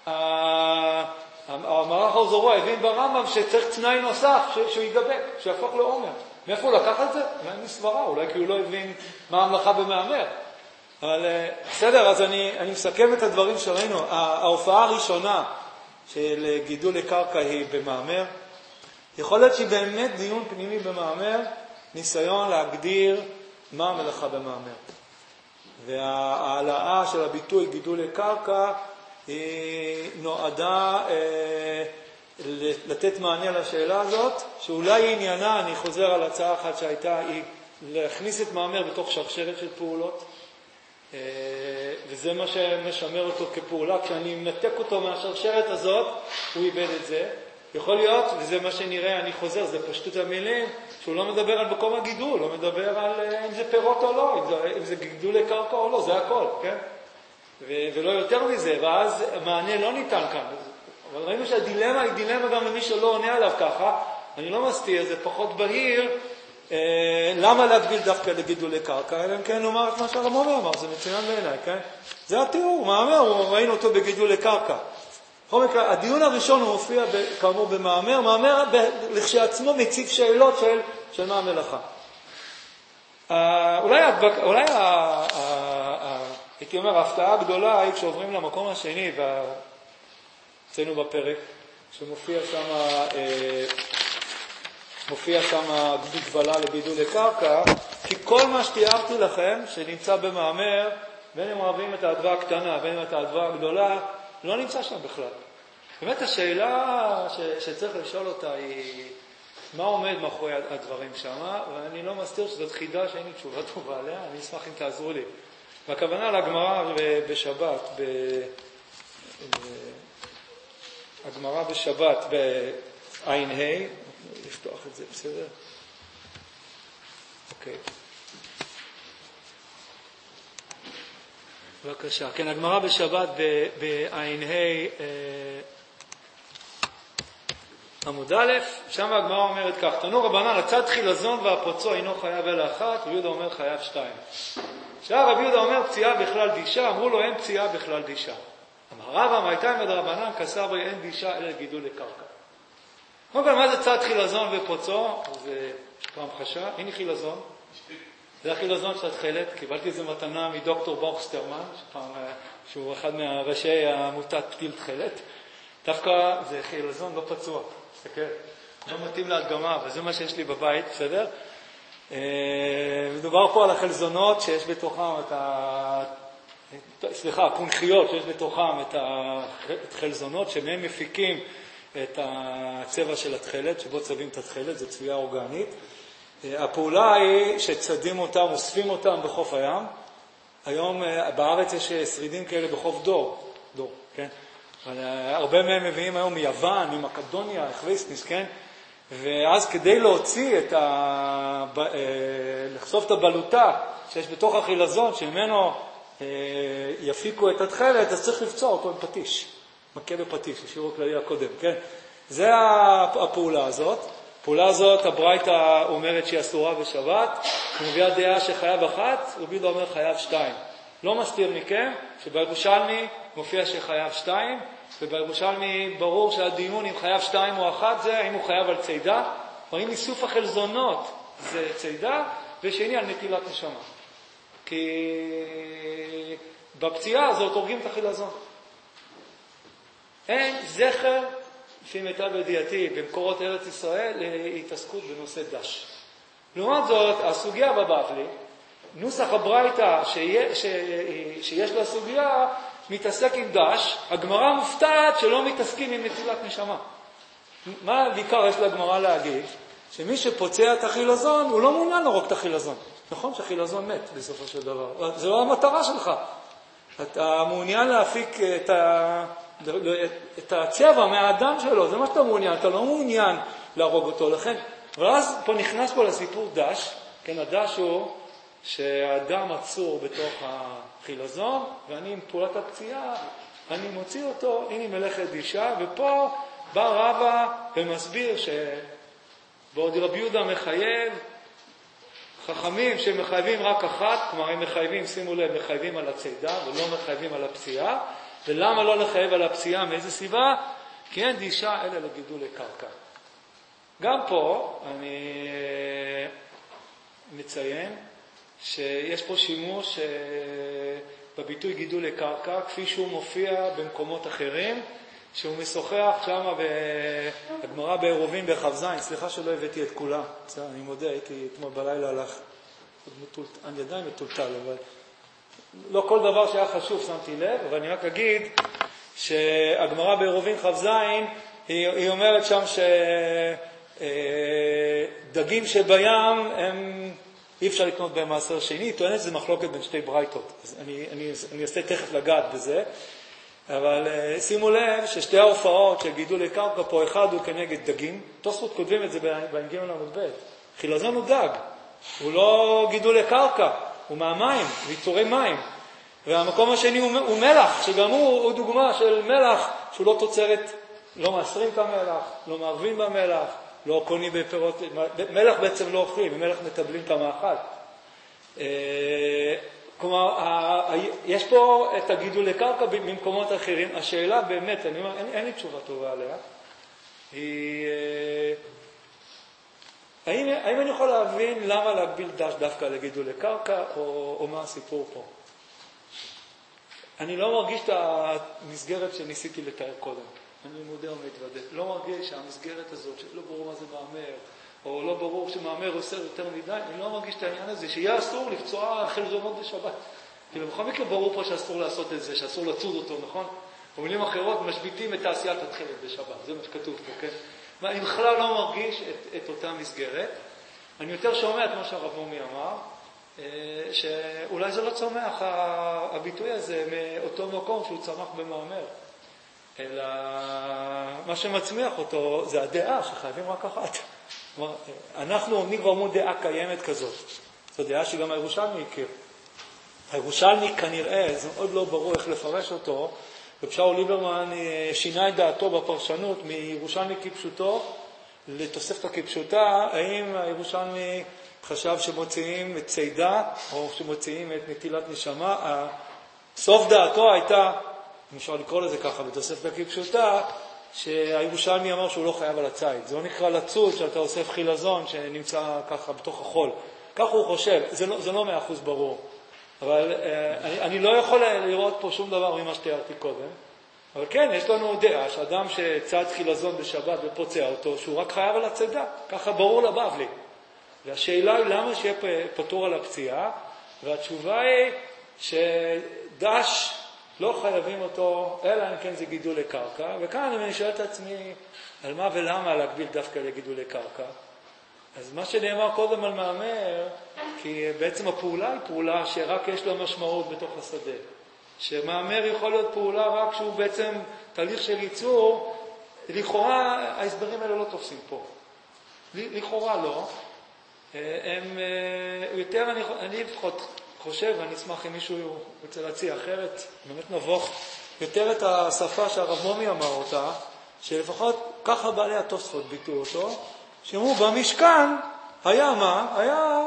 המערך הזרוע הבין ברמב"ם שצריך תנאי נוסף שהוא יידבק, שיהפוך לעומר. מאיפה הוא לקח את זה? אולי מסברה, אולי כי הוא לא הבין מה המלאכה במאמר. אבל בסדר, אז אני מסכם את הדברים שראינו. ההופעה הראשונה של גידול לקרקע היא במאמר. יכול להיות שהיא באמת דיון פנימי במאמר, ניסיון להגדיר מה המלאכה במאמר. וההעלאה של הביטוי גידול לקרקע היא נועדה לתת מענה לשאלה הזאת, שאולי עניינה, אני חוזר על הצעה אחת שהייתה, היא להכניס את מאמר בתוך שרשרת של פעולות, וזה מה שמשמר אותו כפעולה. כשאני מנתק אותו מהשרשרת הזאת, הוא איבד את זה. יכול להיות, וזה מה שנראה, אני חוזר, זה פשטות המילים, שהוא לא מדבר על מקום הגידול, לא מדבר על אם זה פירות או לא, אם זה גידול לקרקע או לא, זה הכל, כן? ולא יותר מזה, ואז המענה לא ניתן כאן. אבל ראינו שהדילמה היא דילמה גם למי שלא עונה עליו ככה, אני לא מסתיר, זה פחות בהיר, למה להגביל דווקא לגידול לקרקע, אלא אם כן לומר את מה שהרמב"ם אמר, זה מצוין בעיניי, כן? זה התיאור, מאמר, ראינו אותו בגידול לקרקע. בכל מקרה, הדיון הראשון הוא מופיע כאמור במאמר, מאמר לכשעצמו מציב שאלות של מה המלאכה. אולי הייתי אומר, ההפתעה הגדולה היא כשעוברים למקום השני, אצלנו בפרק, שמופיע שם מגבלה לגידול לקרקע, כי כל מה שתיארתי לכם, שנמצא במאמר, בין אם אוהבים את האדווה הקטנה, בין אם את האדווה הגדולה, לא נמצא שם בכלל. באמת השאלה שצריך לשאול אותה היא, מה עומד מאחורי הדברים שם, ואני לא מסתיר שזאת חידה שאין לי תשובה טובה עליה, אני אשמח אם תעזרו לי. והכוונה לגמרא בשבת, הגמרא בשבת בעין ה', לפתוח את זה, בסדר? אוקיי. בבקשה. כן, הגמרא בשבת בעין ה' עמוד א', שם הגמרא אומרת כך, תנו רבנן, הצד חילזון והפוצו אינו חייב אלא אחת, רבי יהודה אומר חייב שתיים. עכשיו רבי יהודה אומר פציעה בכלל דישה, אמרו לו אין פציעה בכלל דישה. אמר רבא, מאיתמר דרבנן כסר בי אין דישה אלא גידול לקרקע. קודם כל, מה זה צד חילזון ופוצו? זה פעם חשה, הנה חילזון. זה החילזון של התחלת, קיבלתי איזה מתנה מדוקטור בורקסטרמן, שהוא אחד מהראשי העמותת פתיל תחלת. דווקא זה חילזון לא פצוע, תסתכל, לא מתאים להדגמה, וזה מה שיש לי בבית, בסדר? מדובר פה על החלזונות שיש בתוכם הקונכיות שיש בתוכם את חלזונות, שמהם מפיקים את הצבע של התחלת, שבו צבים את התחלת, זו צביעה אורגנית. הפעולה היא שצדים אותם, אוספים אותם בחוף הים. היום בארץ יש שרידים כאלה בחוף דור, כן? אבל הרבה מהם מביאים היום מיוון, ממקדוניה, אכוויסניס, כן? ואז כדי להוציא לחשוף את הבלוטה שיש בתוך החילזון, שממנו יפיקו את התחלת, אז צריך לפצוע אותו עם פטיש, מכה בפטיש, השיעור הכללי הקודם, כן? זה הפעולה הזאת. הפעולה הזאת, הברייתא אומרת שהיא אסורה בשבת, מביאה דעה שחייב אחת, רבי יהודה אומר חייב שתיים. לא מסתיר מכם שבירושלמי מופיע שחייב שתיים, ובירושלמי ברור שהדיון אם חייב שתיים או אחת זה האם הוא חייב על צידה, או אם איסוף החלזונות זה צידה, ושני על נטילת נשמה. כי בפציעה הזאת הורגים את החילזון. אין זכר, לפי מיטב ידיעתי, במקורות ארץ ישראל, להתעסקות בנושא דש. לעומת זאת, הסוגיה בבבלי, נוסח הברייתא שיש לה סוגיה, מתעסק עם דש, הגמרא מופתעת שלא מתעסקים עם נטילת נשמה. מה בעיקר יש לגמרא להגיד? שמי שפוצע את החילזון, הוא לא מעוניין להרוג את החילזון. נכון שהחילזון מת בסופו של דבר. זה לא המטרה שלך. אתה מעוניין להפיק את הצבע מהאדם שלו, זה מה שאתה מעוניין, אתה לא מעוניין להרוג אותו. לכן, אבל אז פה נכנס פה לסיפור דש, כן, הדש הוא שהאדם עצור בתוך החילזון, ואני עם פעולת הפציעה, אני מוציא אותו, הנה מלאכת דישה, ופה בא רבא ומסביר שבעוד רבי יהודה מחייב, חכמים שמחייבים רק אחת, כלומר הם מחייבים, שימו לב, מחייבים על הצידה ולא מחייבים על הפציעה. ולמה לא לחייב על הפציעה? מאיזה סיבה? כי אין דישה אלא לגידול לקרקע. גם פה אני מציין שיש פה שימוש בביטוי גידול לקרקע, כפי שהוא מופיע במקומות אחרים, שהוא משוחח שם בגמרא בעירובין בכ"ז. סליחה שלא הבאתי את כולה, אני מודה, הייתי אתמול בלילה הלך, אני עדיין מטולטל, אבל לא כל דבר שהיה חשוב שמתי לב, אבל אני רק אגיד שהגמרא בעירובין כ"ז היא אומרת שם שדגים שבים הם אי אפשר לקנות בהם מעשר שני, היא טוענת שזה מחלוקת בין שתי ברייתות, אז אני אעשה תכף לגעת בזה, אבל שימו לב ששתי ההופעות של גידול לקרקע פה, אחד הוא כנגד דגים, תוספות כותבים את זה בע"ג עמוד ב', חילזון הוא דג, הוא לא גידול לקרקע, הוא מהמים, ויצורי מים. והמקום השני הוא מלח, שגם הוא דוגמה של מלח שהוא לא תוצרת, לא מאסרים את המלח, לא מערבים במלח, לא קונים בפירות, מלח בעצם לא אוכלים, במלח מטבלים את המאכל. כלומר, יש פה את הגידול לקרקע במקומות אחרים. השאלה באמת, אני אומר, אין לי תשובה טובה עליה, היא האם אני יכול להבין למה להגביל דש דווקא לגידול לקרקע, או מה הסיפור פה? אני לא מרגיש את המסגרת שניסיתי לתאר קודם. אני מודה ומתוודה. לא מרגיש שהמסגרת הזאת, שלא ברור מה זה מאמר, או לא ברור שמאמר עושה יותר מדי, אני לא מרגיש את העניין הזה, שיהיה אסור לפצוע חלזונות בשבת. כי בכל מקרה ברור פה שאסור לעשות את זה, שאסור לצוד אותו, נכון? במילים אחרות, משביתים את תעשיית התחלת בשבת. זה מה שכתוב פה, כן? אני בכלל לא מרגיש את אותה מסגרת. אני יותר שומע את מה שהרב מומי אמר, שאולי זה לא צומח, הביטוי הזה, מאותו מקום שהוא צמח במאמר. אלא מה שמצמיח אותו זה הדעה שחייבים רק אחת. כלומר, אנחנו עומדים כבר מול דעה קיימת כזאת. זו דעה שגם הירושלמי הכיר. הירושלמי כנראה, זה עוד לא ברור איך לפרש אותו, ופשאול ליברמן שינה את דעתו בפרשנות מירושלמי כפשוטו לתוספתא כפשוטה. האם הירושלמי חשב שמוציאים את צידה או שמוציאים את נטילת נשמה? סוף דעתו הייתה, אם אפשר לקרוא לזה ככה בתוספתא כפשוטה, שהירושלמי אמר שהוא לא חייב על הציד. זה לא נקרא לצוד שאתה אוסף חילזון שנמצא ככה בתוך החול. כך הוא חושב, זה לא 100% ברור. אבל אני לא יכול לראות פה שום דבר ממה שתיארתי קודם. אבל כן, יש לנו דעה שאדם שצד חילזון בשבת ופוצע אותו, שהוא רק חייב על הצידה. ככה ברור לבבלי. והשאלה היא למה שיהיה פטור על הפציעה, והתשובה היא שדש לא חייבים אותו, אלא אם כן זה גידול לקרקע. וכאן אני שואל את עצמי על מה ולמה להגביל דווקא לגידול לקרקע. אז מה שנאמר קודם על מאמר, כי בעצם הפעולה היא פעולה שרק יש לה משמעות בתוך השדה. שמאמר יכול להיות פעולה רק שהוא בעצם תהליך של ייצור, לכאורה ההסברים האלה לא תופסים פה. לכאורה לא. הם יותר, אני לפחות חושב, ואני אשמח אם מישהו רוצה להציע אחרת, באמת נבוך יותר את השפה שהרב מומי אמר אותה, שלפחות ככה בעלי התוספות ביטאו אותו, שאמרו במשכן היה מה? היה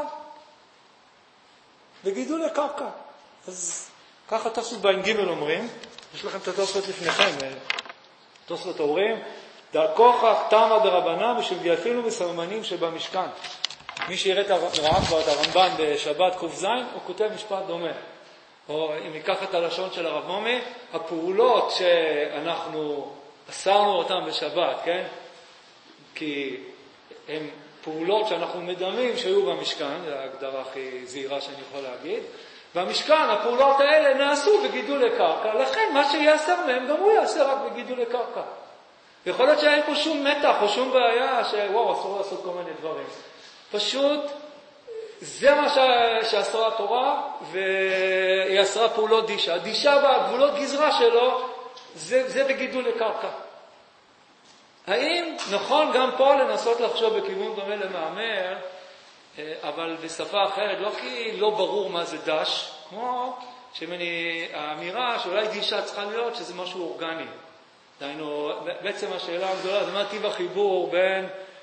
בגידול לקרקע. אז ככה תוספות בע"ג אומרים, יש לכם את התוספות לפניכם, תוספות אומרים, דרכוכך תמא דרבנן בשביל אפילו מסממנים שבמשכן. מי שיראה את הרמב"ן בשבת ק"ז, הוא כותב משפט דומה. או אם ניקח את הלשון של הרב מומי, הפעולות שאנחנו אסרנו אותן בשבת, כן? כי הן פעולות שאנחנו מדמים שהיו במשכן, זו ההגדרה הכי זהירה שאני יכול להגיד, במשכן הפעולות האלה נעשו בגידול לקרקע, לכן מה שיעשר מהם גם הוא יעשר רק בגידול לקרקע. יכול להיות שאין פה שום מתח או שום בעיה שוואו, אסור לעשות כל מיני דברים. פשוט זה מה שאסרה התורה, והיא אסרה פעולות דישה. הדישה בגבולות גזרה שלו זה בגידול לקרקע. האם נכון גם פה לנסות לחשוב בכיוון דומה למאמר, אבל בשפה אחרת, לא כי לא ברור מה זה דש, כמו האמירה שאולי דישה צריכה להיות שזה משהו אורגני. דהיינו, בעצם השאלה הגדולה זה מה טיב החיבור בין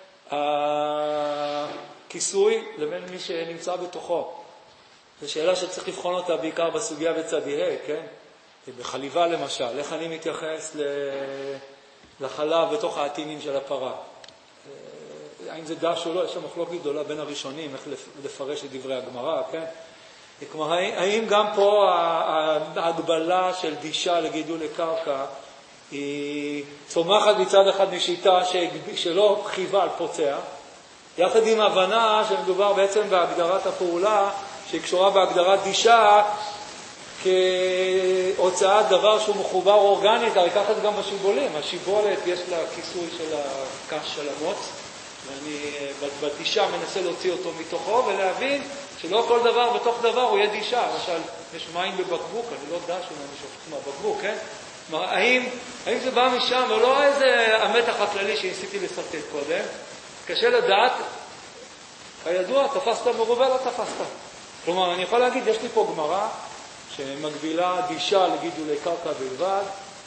הכיסוי לבין מי שנמצא בתוכו. זו שאלה שצריך לבחון אותה בעיקר בסוגיה בצדיהי, כן? בחליבה למשל, איך אני מתייחס לחלב בתוך העטינים של הפרה. האם זה דש או לא, יש שם מחלוקת גדולה בין הראשונים, איך לפרש את דברי הגמרא, כן? כלומר, האם גם פה ההגבלה של דישה לגידול לקרקע היא צומחת מצד אחד משיטה שלא חייבה על פוצע, יחד עם הבנה שמדובר בעצם בהגדרת הפעולה שהיא קשורה בהגדרת דישה כהוצאת דבר שהוא מחובר אורגנית, הרי ככה זה גם בשיבולים. השיבולת יש לה כיסוי של הקש של המוץ, ואני בדישה מנסה להוציא אותו מתוכו ולהבין שלא כל דבר בתוך דבר הוא יהיה דישה. למשל, יש מים בבקבוק, אני לא יודע שאולי אני שופט מהבקבוק, כן? כלומר, האם זה בא משם ולא איזה המתח הכללי שניסיתי לסרטט קודם? קשה לדעת, כידוע, תפסת מרובה לא תפסת. כלומר, אני יכול להגיד, יש לי פה גמרא שמגבילה דישה לגידולי קרקע בלבד.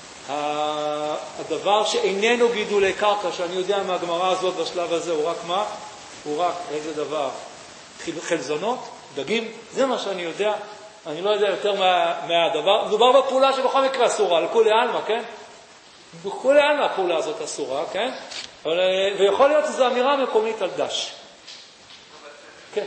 הדבר שאיננו גידולי קרקע, שאני יודע מהגמרא הזאת בשלב הזה, הוא רק מה? הוא רק איזה דבר? חלזונות, דגים, זה מה שאני יודע. אני לא יודע יותר מהדבר. מדובר בפעולה שבכל מקרה אסורה, לכולי עלמא, כן? בכולי עלמא הפעולה הזאת אסורה, כן? ויכול להיות שזו אמירה מקומית על דש. כן.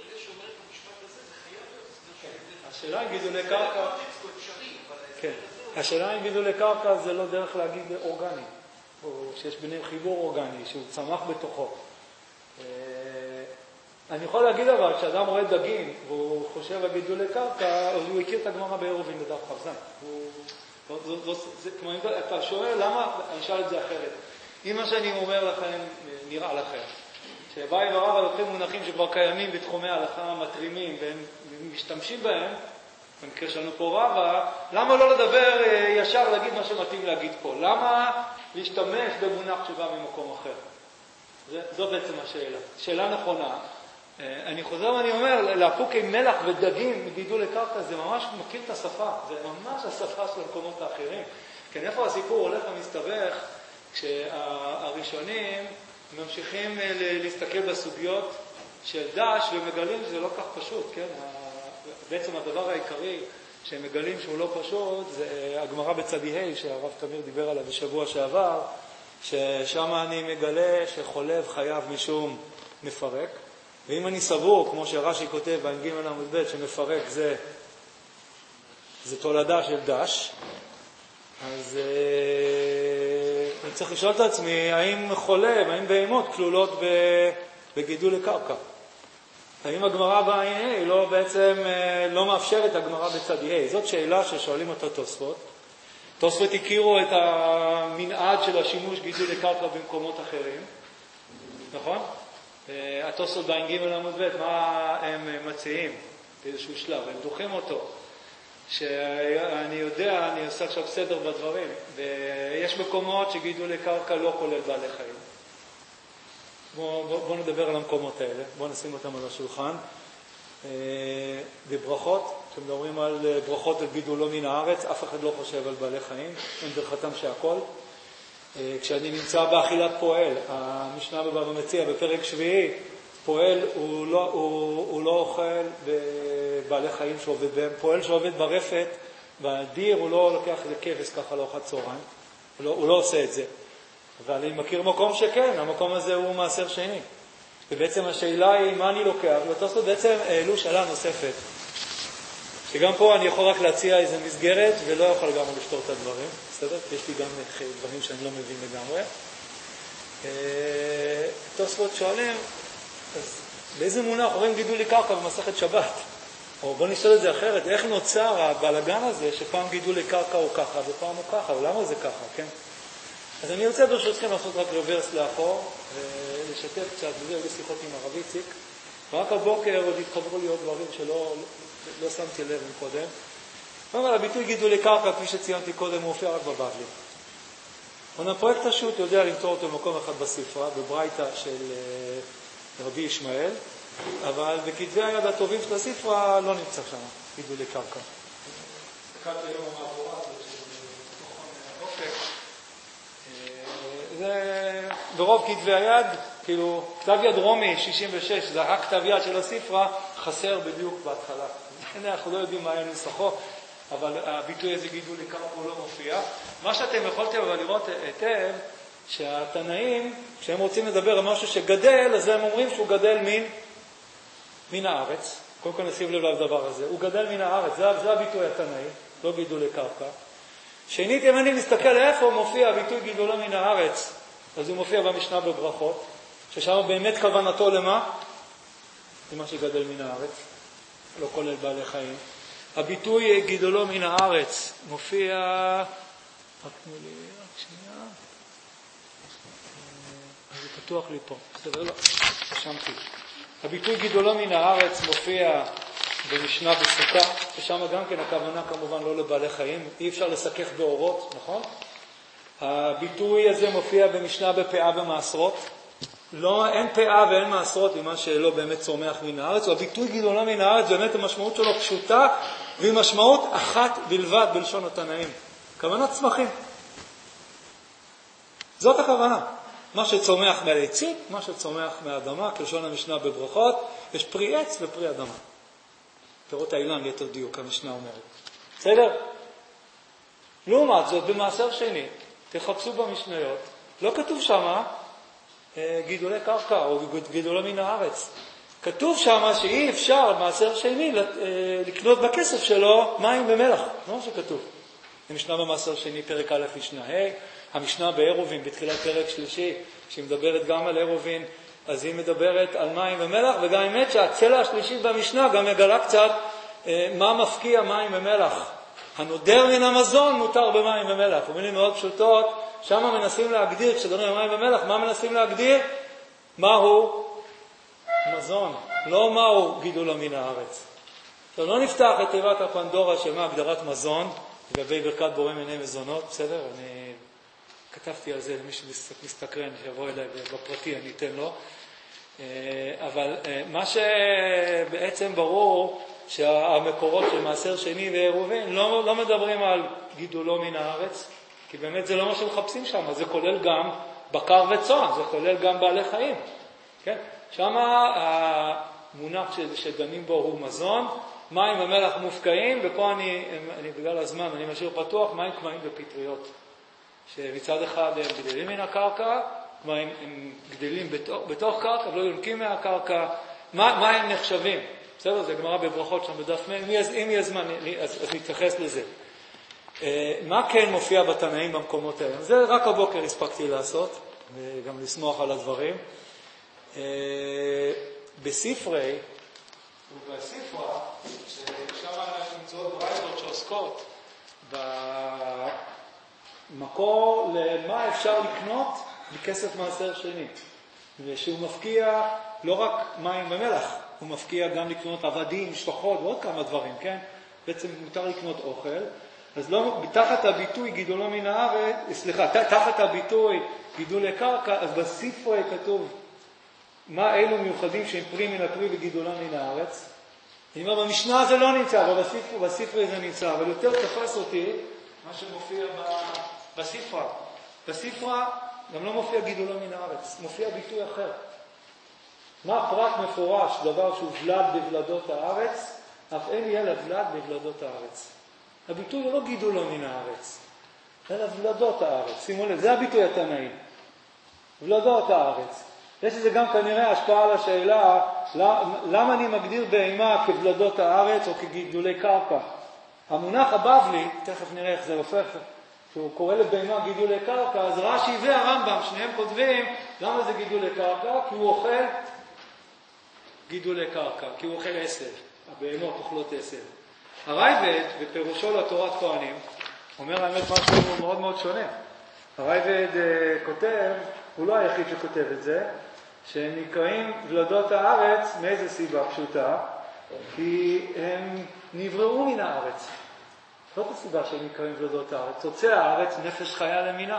השאלה היא גידולי קרקע. כן. השאלה אם גידולי קרקע זה לא דרך להגיד אורגני, או שיש ביניהם חיבור אורגני, שהוא צמח בתוכו. אני יכול להגיד אבל, כשאדם רואה דגים, והוא חושב על גידולי קרקע, הוא הכיר את הגמרא בעירובין בדף כ"ז. כמו אתה שואל, למה? אני אשאל את זה אחרת. אם מה שאני אומר לכם נראה לכם, שבאי ורבא לוקחים מונחים שכבר קיימים בתחומי ההלכה, מתרימים, והם משתמשים בהם, במקרה שלנו פה רבא, למה לא לדבר ישר, להגיד מה שמתאים להגיד פה? למה להשתמש במונח שבא ממקום אחר? זו בעצם השאלה. שאלה נכונה. אני חוזר ואני אומר, להפוק עם מלח ודגים מגידול לקרקע, זה ממש מכיר את השפה, זה ממש השפה של המקומות האחרים. כן, איפה הסיפור הולך ומסתבך, כשהראשונים ממשיכים להסתכל בסוגיות של דש ומגלים שזה לא כך פשוט, כן? בעצם הדבר העיקרי שהם מגלים שהוא לא פשוט, זה הגמרא בצדיהי, שהרב תמיר דיבר עליו בשבוע שעבר, ששם אני מגלה שחולב חייב משום מפרק, ואם אני סבור, כמו שרש"י כותב בע"ג עמוד ב', שמפרק זה תולדה של דש, אז אני צריך לשאול את עצמי, האם חולב, האם בהמות כלולות בגידול לקרקע? האם הגמרא בע"ה לא בעצם לא מאפשרת הגמרא בצדיהי? זאת שאלה ששואלים אותה תוספות. תוספות הכירו את המנעד של השימוש גידול לקרקע במקומות אחרים, נכון? התוספות בע"ג עמוד ב', מה הם מציעים באיזשהו שלב? הם דוחים אותו. שאני יודע, אני עושה עכשיו סדר בדברים, ויש מקומות שגידול לקרקע לא כולל בעלי חיים. בואו נדבר על המקומות האלה, בואו נשים אותם על השולחן. בברכות, כשמדברים על ברכות על גידולו מן הארץ, אף אחד לא חושב על בעלי חיים, הם ברכתם שהכל. כשאני נמצא באכילת פועל, המשנה בבבא מציעא בפרק שביעי, פועל הוא לא אוכל בבעלי חיים שעובד בהם. פועל שעובד ברפת, בדיר, הוא לא לוקח איזה כבש ככה לארוחת צהריים, הוא לא עושה את זה. אבל אני מכיר מקום שכן, המקום הזה הוא מעשר שני. ובעצם השאלה היא מה אני לוקח, והתוספות בעצם העלו שאלה נוספת. שגם פה אני יכול רק להציע איזו מסגרת, ולא יכול גם לפתור את הדברים, בסדר? יש לי גם דברים שאני לא מבין לגמרי. תוספות שואלים, אז באיזה מונח רואים גידול לקרקע במסכת שבת? או בוא נשאל את זה אחרת, איך נוצר הבלגן הזה שפעם גידול לקרקע הוא ככה ופעם הוא ככה, ולמה זה ככה, כן? אז אני רוצה ברשותכם לעשות רק רוורס לאחור, ולשתף קצת, וזה היו שיחות עם הרב איציק, ורק הבוקר עוד התחברו לי עוד דברים שלא שמתי לב מקודם. אבל הביטוי גידול לקרקע, כפי שציינתי קודם, הוא מופיע רק בבבלי. הפרויקט השו"ת יודע למצוא אותו במקום אחד בספרה, בברייתא של רבי ישמעאל, אבל בכתבי היד הטובים של הספרה לא נמצא שם גידול לקרקע. הסתכלתי היום מהבורה הזאת של אופק. זה ברוב כתבי היד, כאילו כתב יד רומי 66, זה רק כתב יד של הספרה, חסר בדיוק בהתחלה. אנחנו לא יודעים מה היה נוסחו, אבל הביטוי הזה גידול לקרקע הוא לא מופיע. מה שאתם יכולתם אבל לראות היטב, שהתנאים, כשהם רוצים לדבר על משהו שגדל, אז הם אומרים שהוא גדל מן הארץ. קודם כל נשים לב לדבר הזה. הוא גדל מן הארץ, זה הביטוי התנאי, לא גידול לקרקע. שנית, אם אני מסתכל איפה מופיע הביטוי גידולו מן הארץ, אז הוא מופיע במשנה בברכות, ששם באמת כוונתו למה? למה שגדל מן הארץ, לא כולל בעלי חיים. הביטוי גידולו מן הארץ מופיע, רק שנייה, זה פתוח לי פה, בסדר? לא, רשמתי. הביטוי גידולו מן הארץ מופיע במשנה בסוכה, ששם גם כן הכוונה כמובן לא לבעלי חיים, אי אפשר לסכך באורות, נכון? הביטוי הזה מופיע במשנה בפאה במעשרות, לא, אין פאה ואין מעשרות ממה שלא באמת צומח מן הארץ, הביטוי גידולו מן הארץ, באמת המשמעות שלו פשוטה, והיא משמעות אחת בלבד בלשון התנאים, כוונת צמחים. זאת הכוונה. מה שצומח מהעצים, מה שצומח מהאדמה, כלשון המשנה בברכות, יש פרי עץ ופרי אדמה. פירות האילן ליתר דיוק, המשנה אומרת. בסדר? לעומת זאת, במעשר שני, תחפשו במשניות, לא כתוב שמה גידולי קרקע או גידולו מן הארץ. כתוב שמה שאי אפשר במעשר שני לקנות בכסף שלו מים ומלח. זה מה שכתוב. המשנה במעשר שני, פרק א', משנה ה', המשנה בעירובין, בתחילת פרק שלישי, שהיא מדברת גם על עירובין, אז היא מדברת על מים ומלח, וגם האמת שהצלע השלישית במשנה גם מגלה קצת מה מפקיע מים ומלח. הנודר מן המזון מותר במים ומלח. במילים מאוד פשוטות, שם מנסים להגדיר, כשדברים על מים ומלח, מה מנסים להגדיר? מהו מזון, לא מהו גידולו מן הארץ. עכשיו לא נפתח את תיבת הפנדורה של מה הגדרת מזון, לגבי ברכת בורא מיני מזונות, בסדר? אני כתבתי על זה למי שמסתקרן, שיבוא אליי בפרטי, אני אתן לו. אבל מה שבעצם ברור, שהמקורות של מעשר שני ועירובין לא מדברים על גידולו מן הארץ, כי באמת זה לא מה שמחפשים שם, זה כולל גם בקר וצאן, זה כולל גם בעלי חיים. כן? שם המונח שדנים בו הוא מזון, מים ומלח מופקעים, ופה אני בגלל הזמן, אני משאיר פתוח, מים קמעים ופטריות. שמצד אחד הם גדלים מן הקרקע, כלומר הם גדלים בתוך קרקע, לא יונקים מהקרקע, מה הם נחשבים? בסדר, זה גמרא בברכות שם בדף מ', אם יהיה זמן, אז נתייחס לזה. מה כן מופיע בתנאים במקומות האלה? זה רק הבוקר הספקתי לעשות, וגם לשמוח על הדברים. בספרי, ובספרה, ששם נמצאות ברייתות שעוסקות במקור למה אפשר לקנות בכסף מעשר שני. ושהוא מפקיע לא רק מים ומלח, הוא מפקיע גם לקנות עבדים, משפחות ועוד כמה דברים, כן? בעצם מותר לקנות אוכל. אז לא, תחת הביטוי גידולו מן הארץ, תחת הביטוי גידולי קרקע, אז בספרי כתוב מה אלו מיוחדים שהם פרי מן הפרי וגידולה מן הארץ. אני אומר, במשנה זה לא נמצא, אבל בספרי זה נמצא, אבל יותר תפס אותי מה שמופיע בספרה. בספרה גם לא מופיע גידולו מן הארץ, מופיע ביטוי אחר. מה פרט מפורש, דבר שהוא ולד בבלדות הארץ, אף אין יהיה לבלד בבלדות הארץ. הביטוי הוא לא גידולו מן הארץ, אלא ולדות הארץ. שימו לב, זה הביטוי התנאי. ולדות הארץ. יש לזה גם כנראה השפעה על השאלה, למה אני מגדיר בהמה כבלדות הארץ או כגידולי קרקע? המונח הבבלי, תכף נראה איך זה הופך, שהוא קורא לבהמה גידולי קרקע, אז רש"י והרמב"ם, שניהם כותבים, למה זה גידולי קרקע? כי הוא אוכל גידולי קרקע, כי הוא אוכל עשב, הבהמות אוכלות עשב. הרייבד, בפירושו לתורת כהנים, אומר האמת משהו מאוד מאוד שונה. הרייבד כותב, הוא לא היחיד שכותב את זה, שהם נקראים ולדות הארץ מאיזו סיבה פשוטה, כי הם נבראו מן הארץ. זאת הסיבה שהם נקראים ולדות הארץ. תוצא הארץ נפש חיה למינה.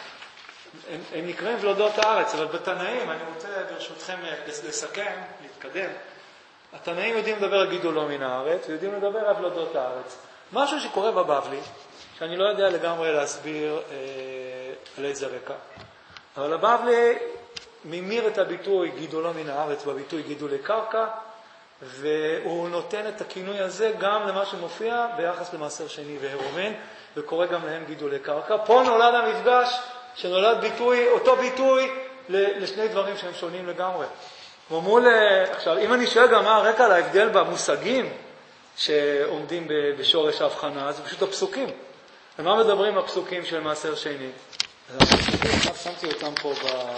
הם נקראים ולדות הארץ, אבל בתנאים, אני רוצה ברשותכם לסכם, להתקדם. התנאים יודעים לדבר על גידולו מן הארץ, ויודעים לדבר על ולדות הארץ. משהו שקורה בבבלי, שאני לא יודע לגמרי להסביר על איזה רקע. אבל הבבלי ממיר את הביטוי גידולו מן הארץ בביטוי גידולי קרקע, והוא נותן את הכינוי הזה גם למה שמופיע ביחס למעשר שני ועירובין, וקורא גם להם גידולי קרקע. פה נולד המפגש שנולד ביטוי, אותו ביטוי לשני דברים שהם שונים לגמרי. עכשיו, אם אני שואל גם מה הרקע להבדל במושגים שעומדים בשורש ההבחנה, אז זה פשוט הפסוקים. ומה מדברים הפסוקים של מעשר שני? שמתי אותם פה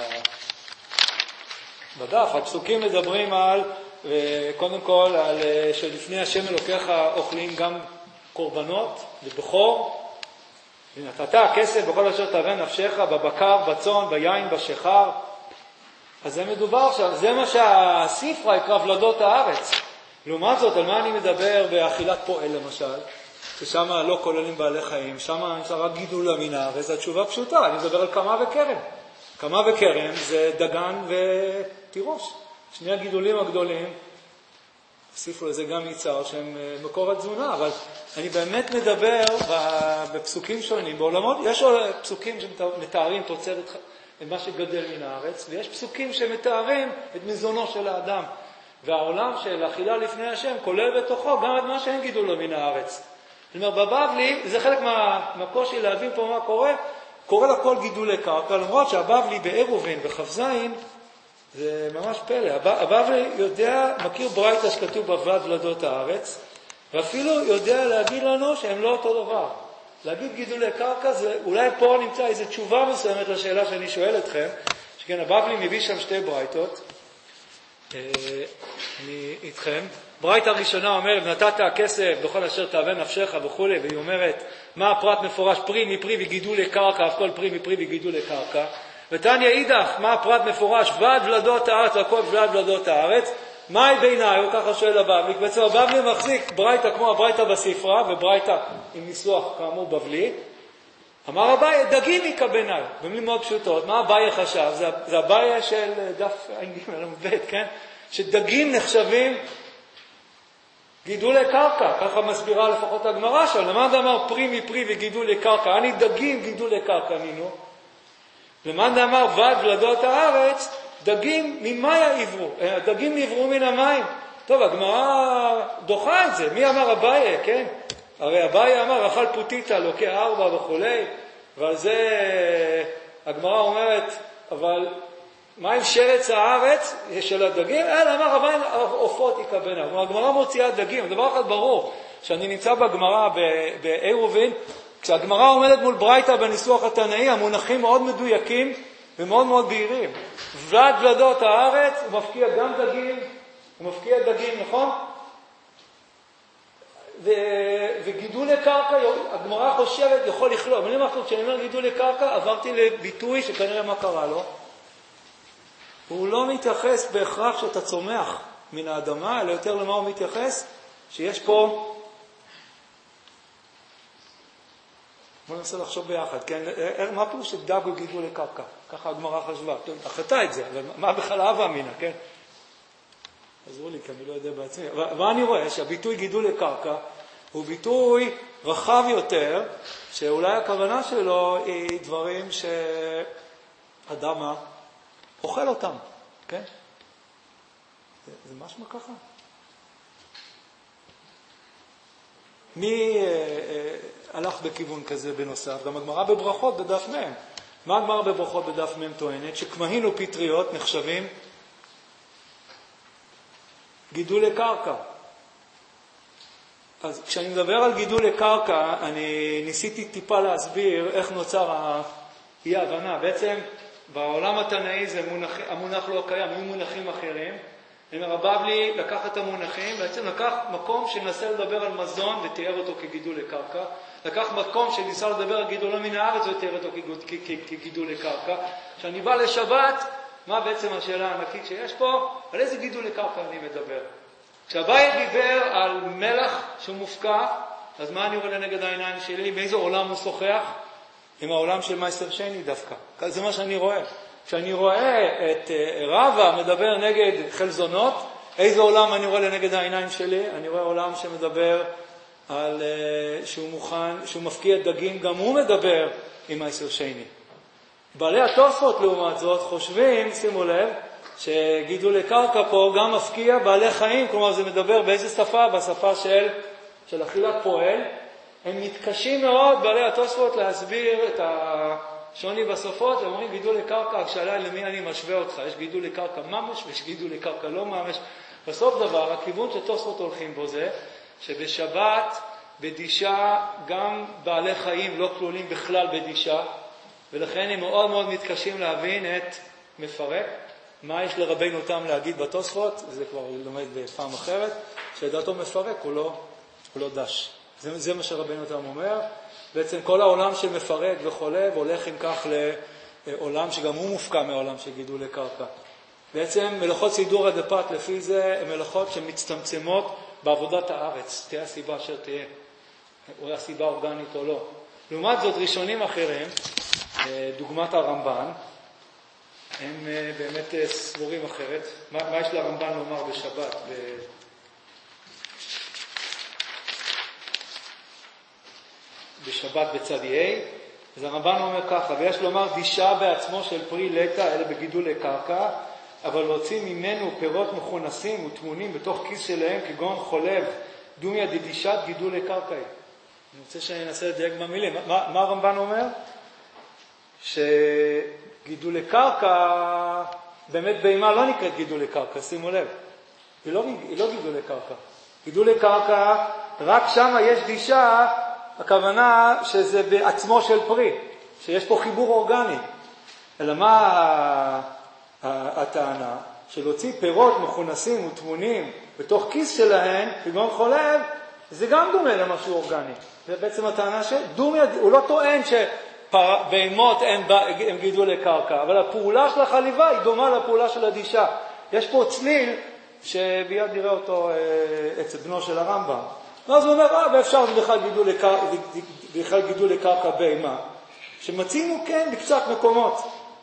בדף. הפסוקים מדברים על, קודם כל, על שלפני השם אלוקיך אוכלים גם קורבנות ובכור, ונתת הכסף בכל אשר תאווה נפשך, בבקר, בצאן, ביין, בשיכר. אז זה מדובר עכשיו, זה מה שהספרה יקרא ולדות הארץ. לעומת זאת, על מה אני מדבר באכילת פועל למשל, ששם לא כוללים בעלי חיים, שם נמצא רק גידול מן הארץ, זו התשובה פשוטה, אני מדבר על קמה וקרם. קמה וקרם זה דגן ותירוש, שני הגידולים הגדולים, הוסיפו לזה גם יצהר שהם מקור התזונה, אבל אני באמת מדבר בפסוקים שונים, בעולמות, יש פסוקים שמתארים תוצרת את מה שגדל מן הארץ, ויש פסוקים שמתארים את מזונו של האדם. והעולם של אכילה לפני השם כולל בתוכו גם את מה שהם גידולו מן הארץ. זאת אומרת, בבבלי, זה חלק מהקושי להבין פה מה קורה לכל גידולי קרקע, למרות שהבבלי בעירובין וחפזין, זה ממש פלא. הבבלי יודע, מכיר ברייתא שכתוב בוולד ולדות הארץ, ואפילו יודע להגיד לנו שהם לא אותו דבר. להגיד גידולי קרקע, זה, אולי פה נמצא איזו תשובה מסוימת לשאלה שאני שואל אתכם, שכן הבבלי מביא שם שתי ברייתות, אני איתכם. ברייתא הראשונה אומרת, נתת הכסף בכל אשר תאווה נפשך וכו', והיא אומרת, מה הפרט מפורש? פרי מפרי וגידולי קרקע, אף כל פרי מפרי וגידולי קרקע. ותניא אידך, מה הפרט מפורש? ועד ולדות הארץ, והכל ועד ולדות הארץ. מהי בעיניי? הוא ככה שואל הבבלי. בעצם הבבלי מחזיק ברייתא כמו הברייתא בספרה, וברייתא עם ניסוח כאמור בבלי. אמר אביי, דגים יקה בעיניי. במילים מאוד פשוטות. מה אביי חשב? זה אביי של דף ע"ג, כן? שדגים נחשבים גידולי קרקע. ככה מסבירה לפחות הגמרא שם. למד אמר פרי מפרי וגידולי קרקע. אני דגים גידולי קרקע נינו. למד אמר ועד ולדות הארץ, דגים ממים יעברו. דגים יעברו מן המים. טוב, הגמרא דוחה את זה. מי אמר אביי, כן? הרי אביי אמר, אכל פוטיטה, לוקח 4 וכולי, ועל זה הגמרא אומרת, אבל מה עם שרץ הארץ של הדגים? אמר אביי, עופות יקבנה. הגמרא מוציאה דגים. דבר אחד ברור, שאני נמצא בגמרא בעירובין, כשהגמרא עומדת מול ברייתא בניסוח התנאי, המונחים מאוד מדויקים ומאוד מאוד בהירים. ולד ולדות הארץ, הוא מפקיע גם דגים, הוא מפקיע דגים, נכון? וגידולי קרקע, הגמרא חושבת, יכול לכלול. אני אומר, כשאני אומר גידולי קרקע, עברתי לביטוי שכנראה מה קרה לו. הוא לא מתייחס בהכרח שאתה צומח מן האדמה, אלא יותר למה הוא מתייחס, שיש פה, בוא ננסה לחשוב ביחד, כן? מה פירוש שדג הוא גידולי קרקע? ככה הגמרא חשבה. טוב, דחתה את זה, אבל מה בכלל הווה אמינא, כן? עזרו לי, כי אני לא יודע בעצמי. אבל אני רואה שהביטוי גידולי קרקע הוא ביטוי רחב יותר, שאולי הכוונה שלו היא דברים שאדם אוכל אותם, כן? זה משמע ככה. מי הלך בכיוון כזה בנוסף? גם הגמרא בברכות בדף מ'. מה הגמרא בברכות בדף מ' טוענת? שכמהין ופטריות נחשבים גידולי קרקע. אז כשאני מדבר על גידולי קרקע, אני ניסיתי טיפה להסביר איך נוצר אי ההבנה. בעצם בעולם התנאי זה המונח לא קיים, היו מונחים אחרים. הבבלי לקח את המונחים, בעצם לקח מקום שנסה לדבר על מזון ותיאר אותו כגידולי קרקע. לקח מקום שניסה לדבר על גידולו מן הארץ ותיאר אותו כגידולי קרקע. כשאני בא לשבת, מה בעצם השאלה הענקית שיש פה? על איזה גידולי קרקע אני מדבר? כשאביי דיבר על מלח שהוא מופקע, אז מה אני רואה לנגד העיניים שלי? באיזה עולם הוא שוחח? עם העולם של מייסטר שני דווקא. זה מה שאני רואה. כשאני רואה את רבא מדבר נגד חלזונות, איזה עולם אני רואה לנגד העיניים שלי? אני רואה עולם שמדבר על שהוא מפקיע דגים, גם הוא מדבר עם מייסטר שני. בעלי התוספות לעומת זאת חושבים, שימו לב, שגידולי קרקע פה גם מפקיע בעלי חיים, כלומר זה מדבר באיזה שפה? בשפה של אכילת פועל. הם מתקשים מאוד, בעלי התוספות, להסביר את השוני בשפות, הם אומרים גידולי קרקע, השאלה למי אני משווה אותך, יש גידולי קרקע ממש ויש גידולי קרקע לא ממש. בסוף דבר, הכיוון שתוספות הולכים בו זה, שבשבת, בדישה, גם בעלי חיים לא כלולים בכלל בדישה, ולכן הם מאוד מאוד מתקשים להבין את מפרק. מה יש לרבינו תם להגיד בתוספות? זה כבר לומד בפעם אחרת, שדעתו מפרק הוא לא דש. זה מה שרבינו תם אומר. בעצם כל העולם של מפרק וחולב הולך עם כך לעולם שגם הוא מופקע מהעולם של גידולי קרקע. בעצם מלאכות סידורא דפת לפי זה הן מלאכות שמצטמצמות בעבודת הארץ, תהיה הסיבה אשר תהיה, או הסיבה אורגנית או לא. לעומת זאת ראשונים אחרים, דוגמת הרמב"ן, הם באמת סבורים אחרת. מה יש לרמב"ן לומר בשבת? בשבת בצד י', אז הרמב"ן אומר ככה, ויש לומר דישה בעצמו של פרי לטה, אלה בגידולי קרקע, אבל להוציא ממנו פירות מכונסים ותמונים בתוך כיס שלהם, כגון חולב, דומיה דדישת גידולי קרקע. אני רוצה שאני אנסה לדייק במילים. מה הרמב"ן אומר? שגידולי קרקע, באמת בהמה לא נקראת גידולי קרקע, שימו לב. היא לא גידולי קרקע. גידולי קרקע, רק שם יש דישה הכוונה שזה בעצמו של פרי, שיש פה חיבור אורגני. אלא מה הטענה? שלהוציא פירות מכונסים ותמונים בתוך כיס שלהם, כגון חולב, זה גם דומה למשהו אורגני. זה בעצם הטענה הוא לא טוען שבהמות הם גידולי קרקע, אבל הפעולה של החליבה היא דומה לפעולה של הדישה. יש פה צליל שביד נראה אותו אצל בנו של הרמב"ם. ואז הוא אומר, ואפשר בכלל גידולי קרקע בהמה, שמצינו כן בקצת מקומות.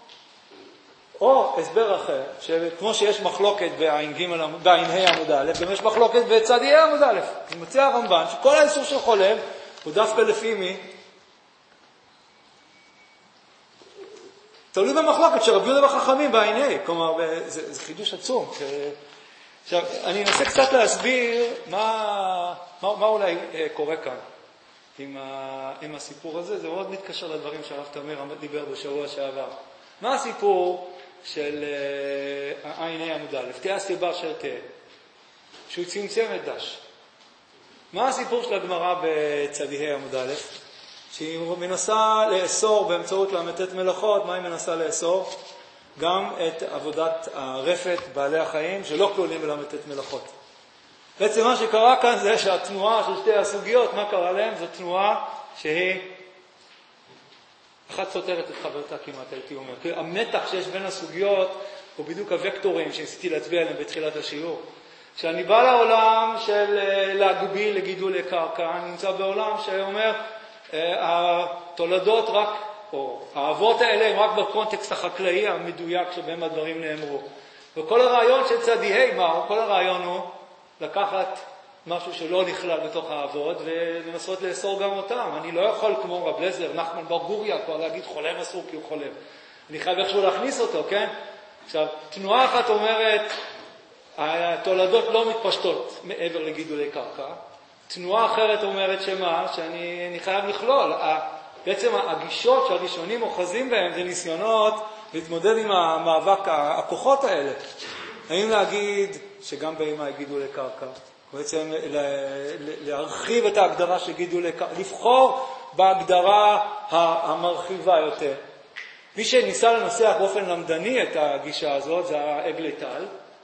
או הסבר אחר, שכמו שיש מחלוקת בע"ה עמוד א', גם יש מחלוקת בצד ה' עמוד א'. אז מציע הרמב"ן שכל האיסור של חולב הוא דווקא לפי מי? תלוי במחלוקת שרבי יהודה בחכמים בע"ה, כלומר זה חידוש עצום. עכשיו אני אנסה קצת להסביר מה אולי קורה כאן עם הסיפור הזה. זה מאוד מתקשר לדברים שהרב תמיר דיבר בשבוע שעבר. מה הסיפור של ע"ה עמוד א'? תהיה הסיבה של תהיה, שהוא צמצם את דש. מה הסיפור של הגמרא בצדיהי עמוד א'? שהיא מנסה לאסור באמצעות למתת מלאכות. מה היא מנסה לאסור? גם את עבודת הרפת, בעלי החיים, שלא כלולים בלמתת מלאכות. בעצם מה שקרה כאן זה שהתנועה של שתי הסוגיות, מה קרה להם? זו תנועה שהיא אחת סותרת את חברתה כמעט, הייתי אומר. כי המתח שיש בין הסוגיות הוא בדיוק הוקטורים שניסיתי להצביע עליהם בתחילת השיעור. כשאני בא לעולם של להגביל לגידולי קרקע, אני נמצא בעולם שאומר, התולדות רק, או האבות האלה הם רק בקונטקסט החקלאי המדויק שבהם הדברים נאמרו. וכל הרעיון של צדיהי, כל הרעיון הוא לקחת משהו שלא נכלל בתוך האבות ולנסות לאסור גם אותם. אני לא יכול כמו רב לזר, נחמן בר גוריה, כבר להגיד חולב אסור כי הוא חולב. אני חייב איכשהו להכניס אותו, כן? עכשיו, תנועה אחת אומרת, התולדות לא מתפשטות מעבר לגידולי קרקע. תנועה אחרת אומרת שאני חייב לכלול. בעצם הגישות שהראשונים אוחזים בהם זה ניסיונות להתמודד עם המאבק הכוחות האלה. האם להגיד שגם בהמה גידולי קרקע? בעצם להרחיב את ההגדרה של גידולי קרקע, לבחור בהגדרה המרחיבה יותר. מי שניסה לנסח באופן למדני את הגישה הזאת זה האבלטל,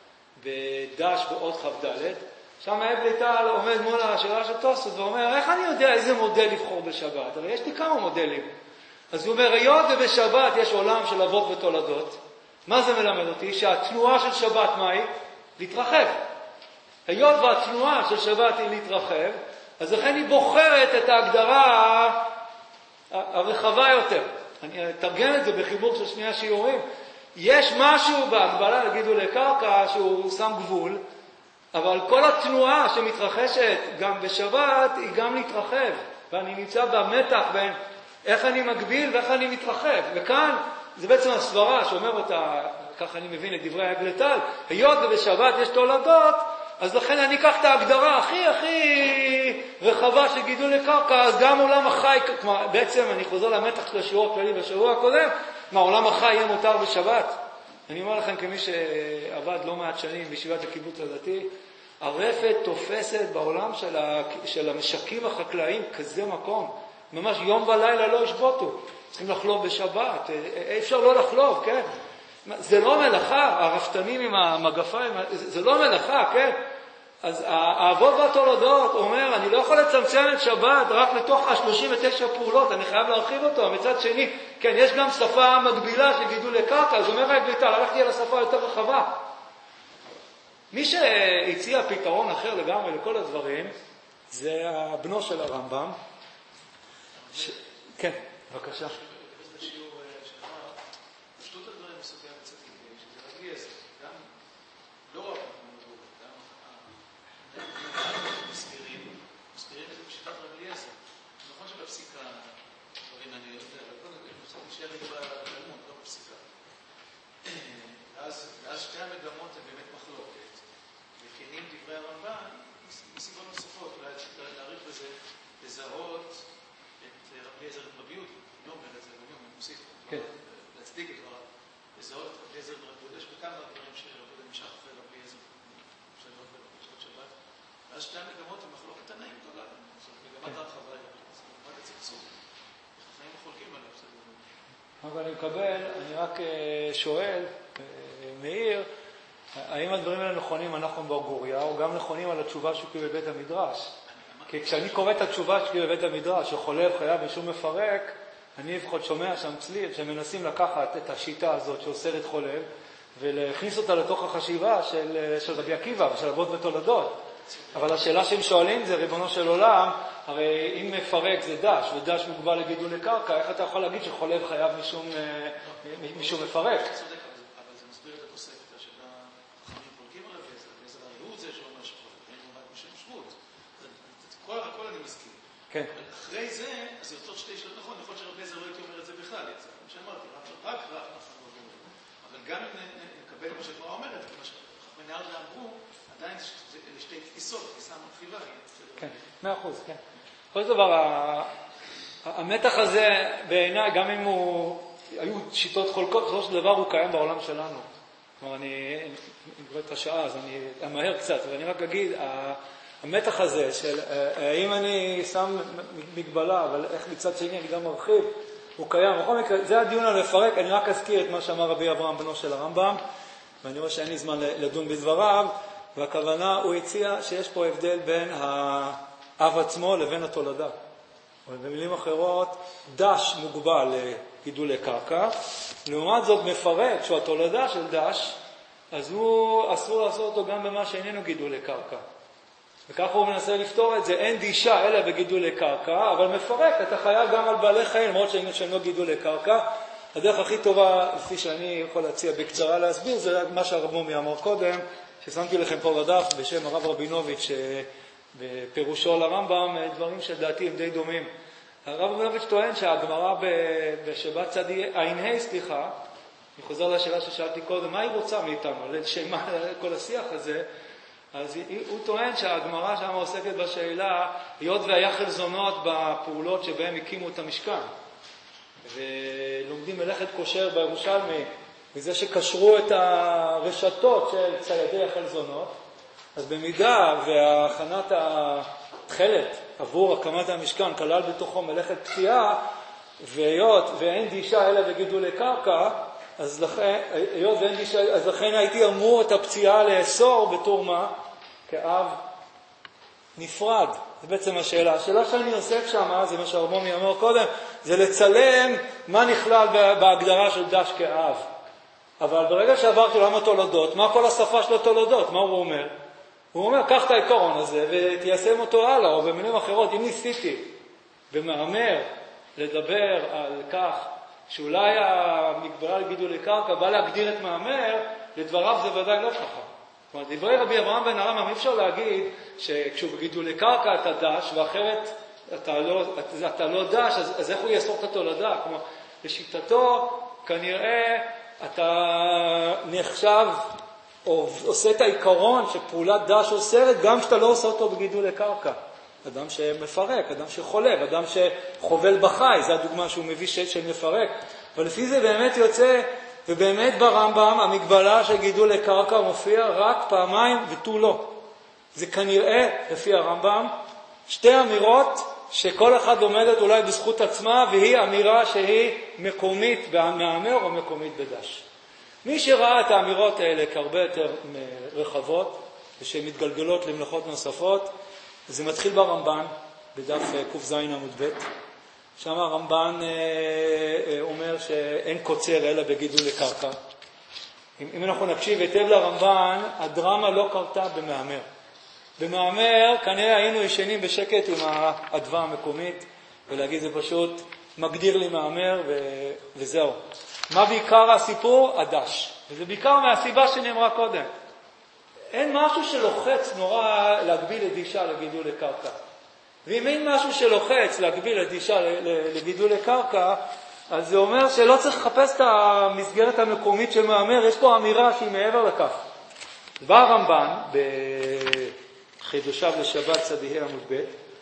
בדש בעוד כ"ד. שם האבלטל עומד מול השאלה של תוספות ואומר, איך אני יודע איזה מודל לבחור בשבת? הרי יש לי כמה מודלים. אז הוא אומר, היות ובשבת יש עולם של אבות ותולדות, מה זה מלמד אותי? שהתנועה של שבת מה היא? להתרחב. היות והתנועה של שבת היא להתרחב, אז לכן היא בוחרת את ההגדרה הרחבה יותר. אני אתרגם את זה בחיבור של שני השיעורים. יש משהו בהגבלה לגידולי קרקע שהוא שם גבול, אבל כל התנועה שמתרחשת גם בשבת היא גם להתרחב. ואני נמצא במתח בין איך אני מגביל ואיך אני מתרחב. וכאן זה בעצם הסברה שאומר אותה, ככה אני מבין את דברי האבלטל, היות ובשבת יש תולדות, אז לכן אני אקח את ההגדרה הכי רחבה של גידולי קרקע, אז גם עולם החי, כלומר, בעצם אני חוזר למתח של השיעור הכללי בשבוע הקודם, עולם החי יהיה מותר בשבת. אני אומר לכם כמי שעבד לא מעט שנים בישיבת הקיבוץ הדתי, הרפת תופסת בעולם של המשקים החקלאיים כזה מקום, ממש יום ולילה לא ישבותו, צריכים לחלוב בשבת, אי אפשר לא לחלוב, כן? זה לא מלאכה, הרפתנים עם המגפיים, זה לא מלאכה, כן? אז האבות והתולדות אומר, אני לא יכול לצמצם את שבת רק לתוך 39 פעולות, אני חייב להרחיב אותו. מצד שני, כן, יש גם שפה מגבילה של גידולי קרקע, אז אומר האבלטל, הלכתי על השפה יותר רחבה. מי שהציע פתרון אחר לגמרי לכל הדברים, זה הבנו של הרמב"ם. כן, בבקשה. לא רק מסבירים את זה בשיטת רב אליעזר. נכון שבפסיקה, דברים אני יודע, אבל קודם אני חושב להישאר את זה בתלמוד, לא בפסיקה. ואז שתי המגמות הן באמת מחלוקת. וכנים דברי הרמב"ן מסיבות נוספות, אולי להעריך בזה, לזהות את רב אליעזר את רבי יהודה. לא אומר את זה, אני מוסיף. להצדיק את דבריו. לזהות את רב אליעזר את רבי יהודה. יש בכמה דברים שרב יהודה נמשך אחרי רב אליעזר. ואז שתי המגמות הן מחלוקת תנאים גדולה. זאת מגמת הרחבה. צמצום. חכמים חולקים עליו, זה אבל אני מקבל, אני רק שואל, מאיר, האם הדברים האלה נכונים אנחנו בגוריה, או גם נכונים על התשובה שקיבל בבית המדרש? כי כשאני קורא את התשובה שקיבל בבית המדרש, שחולב חייב משום מפרק, אני לפחות שומע שם צליל, שמנסים לקחת את השיטה הזאת שאוסרת חולב, ולהכניס אותה לתוך החשיבה של רבי עקיבא ושל אבות ותולדות. אבל השאלה שהם שואלים זה, ריבונו של עולם, הרי אם מפרק זה דש, ודש מוגבל לגידול לקרקע, איך אתה יכול להגיד שחולב חייב משום מפרק? צודק, אבל זה מסביר את התוספת שבה חכמים חולקים עליו, וזה הוא זה שאומר שחולב, אין לו רק משם שבות. הכל אני מסכים. כן. אחרי זה, אז יוצאות שתי שאלות נכון, יכול להיות שרבי עזר לא הייתי אומר את זה בכלל, כמו שאמרתי, רק נכון לא גורם. אבל גם אם נקבל מה שכבר אומרת, כי מה שחכמי נהרדה אמרו, עדיין זה שתי תפיסות, תפיסה מרחיבה. כן, 100%, כן. כל דבר, המתח הזה בעיניי, גם אם היו שיטות חולקות, בסופו של דבר הוא קיים בעולם שלנו. כלומר, אני רואה את השעה, אז אני אמהר קצת, אבל אני רק אגיד, המתח הזה של האם אני שם מגבלה, אבל איך מצד שני אני גם מרחיב, הוא קיים. בכל מקרה, זה הדיון על לפרק, אני רק אזכיר את מה שאמר רבי אברהם בנו של הרמב"ם, ואני רואה שאין לי זמן לדון בדבריו, והכוונה הוא הציע שיש פה הבדל בין האב עצמו לבין התולדה. במילים אחרות, דש מוגבל לגידולי קרקע, לעומת זאת מפרק שהוא התולדה של דש, אז הוא אסור לעשות אותו גם במה שאיננו גידולי קרקע. וכך הוא מנסה לפתור את זה, אין דישה אלא בגידולי קרקע, אבל מפרק אתה חייב גם על בעלי חיים, למרות שהם לא גידולי קרקע. הדרך הכי טובה, לפי שאני יכול להציע בקצרה להסביר, זה מה שהרב מומי אמר קודם, ששמתי לכם פה בדף בשם הרב רבינוביץ' בפירושו לרמב"ם, דברים שדעתי הם די דומים. הרב רבינוביץ' טוען שהגמרא בשבת צדי ע"ה, אני חוזר לשאלה ששאלתי קודם, מה היא רוצה מאיתנו? לשמה כל השיח הזה? אז הוא טוען שהגמרא שם עוסקת בשאלה, היות והיה חלזונות בפעולות שבהם הקימו את המשכן, ולומדים מלאכת כושר בירושלמי, מזה שקשרו את הרשתות של ציידי החלזונות, אז במידה והכנת התחלת עבור הקמת המשכן כלל בתוכו מלאכת פציעה, והיות ואין דישה אלא בגידולי קרקע, אז לכן הייתי אמור את הפציעה לאסור בתור מה? כאב נפרד. זה בעצם השאלה. השאלה שאני עוסק שם, זה מה שהרמומי אמר קודם, זה לצלם מה נכלל בהגדרה של דש כאב. אבל ברגע שעברתי לעולם התולדות, מה כל השפה של התולדות? מה הוא אומר? הוא אומר, קח את העיקרון הזה ותיישם אותו הלאה, או במילים אחרות, אם ניסיתי במאמר לדבר על כך שאולי המגבלה לגידולי קרקע בא להגדיר את מאמר, לדבריו זה ודאי לא ככה. זאת אומרת, דברי רבי אברהם בן הרמב"ם, אפשר להגיד שכשהוא בגידולי קרקע אתה דש, ואחרת אתה לא דש, אז איך הוא יאסור את התולדה? כלומר, לשיטתו כנראה אתה נחשב או עושה את העיקרון שפעולת דש אוסרת גם שאתה לא עושה אותו בגידולי קרקע. אדם שמפרק, אדם שחולב, אדם שחובל בחי, זו הדוגמה שהוא מביא של מפרק. אבל לפי זה באמת יוצא, ובאמת ברמב"ם המגבלה של גידולי קרקע מופיע רק פעמיים ותו לא. זה כנראה, לפי הרמב"ם, שתי אמירות שכל אחד עומדת אולי בזכות עצמה, והיא אמירה שהיא מקומית במאמר או מקומית בדש. מי שראה את האמירות האלה כהרבה יותר רחבות, ושמתגלגלות למלאכות נוספות, זה מתחיל ברמב"ן, בדף ק"ז עמוד ב', שם הרמב"ן אומר שאין קוצר אלא בגידולי קרקע. אם אנחנו נקשיב היטב לרמב"ן, הדרמה לא קרתה במאמר. במאמר כנראה היינו ישנים בשקט עם האדווה המקומית, ולהגיד זה פשוט מגדיר לי מאמר וזהו. מה בעיקר הסיפור? הדש. וזה בעיקר מהסיבה שנאמרה קודם. אין משהו שלוחץ נורא להגביל את דישה לגידול לקרקע. ואם אין משהו שלוחץ להגביל את דישה לגידול לקרקע, אז זה אומר שלא צריך לחפש את המסגרת המקומית של מאמר, יש פה אמירה שהיא מעבר לכך. בא הרמב"ן בחידושיו לשבת צדיעי עמוד ב',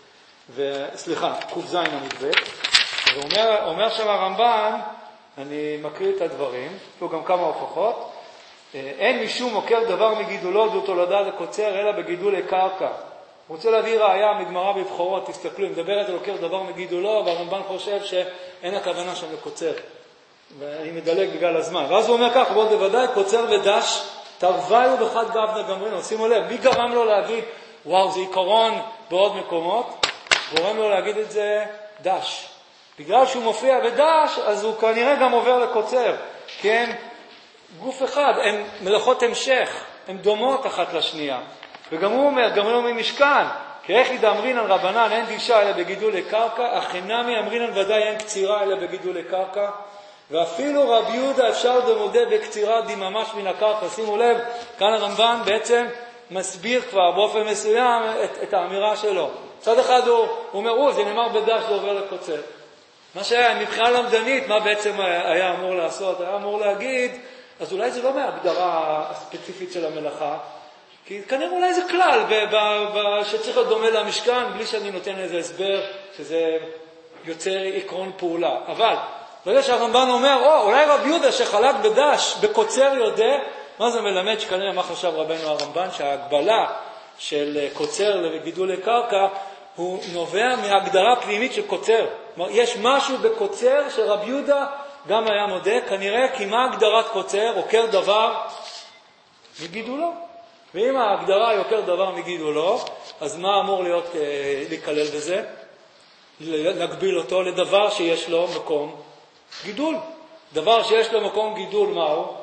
ק"ז עמוד ב', ואומר שם הרמב"ן, אני מקריא את הדברים, יש פה גם כמה הוכחות, אין משום עוקר דבר מגידולו זו תולדה לקוצר אלא בגידולי קרקע, רוצה להביא ראיה מגמרא בבחורות, תסתכלו, היא מדברת על עוקר דבר מגידולו, והרמב"ן חושב שאין הכוונה שם לקוצר. ואני מדלג בגלל הזמן. ואז הוא אומר כך, בוא בוודאי, קוצר ודש, תרוויו בחד גבנה גמרינו. שימו לב, מי גרם לו להגיד, וואו, זה עיקרון בעוד מקומות? גורם לו להגיד את זה דש. בגלל שהוא מופיע בדש, אז הוא כנראה גם עובר לקוצר. כי הם גוף אחד, הם מלאכות המשך, הם דומות אחת לשנייה. וגם הוא אומר, גמרינו ממשכן, כי איך ידאמרינן רבנן אין דישה אלא בגידול לקרקע, אך אינמי אמרינן ודאי אין קצירה אלא בגידול לקרקע, ואפילו רבי יהודה אפשר דמודה בקצירה ממש מן הקרקע. שימו לב, כאן הרמב"ן בעצם מסביר כבר באופן מסוים את האמירה שלו. צד אחד הוא אומר, זה נאמר בדש, זה עובר לקוצר. מה שהיה, מבחינה למדנית, מה בעצם היה אמור לעשות? היה אמור להגיד, אז אולי זה לא מההגדרה הספציפית של המלאכה, כי כנראה אולי זה כלל שצריך להיות דומה למשכן, בלי שאני נותן איזה הסבר שזה יוצר עקרון פעולה. אבל ברגע שהרמב"ן אומר, אולי רבי יהודה שחלק בדש, בקוצר יודע, מה זה מלמד שכנראה מה חשב רבנו הרמב"ן, שההגבלה של קוצר לגידול לקרקע, הוא נובע מהגדרה פנימית של קוצר. יש משהו בקוצר שרבי יהודה גם היה מודה, כנראה כי מה הגדרת קוצר? עוקר דבר מגידולו. ואם ההגדרה היא עוקר דבר מגידולו, אז מה אמור להיכלל בזה? להגביל אותו לדבר שיש לו מקום גידול. דבר שיש לו מקום גידול, מהו?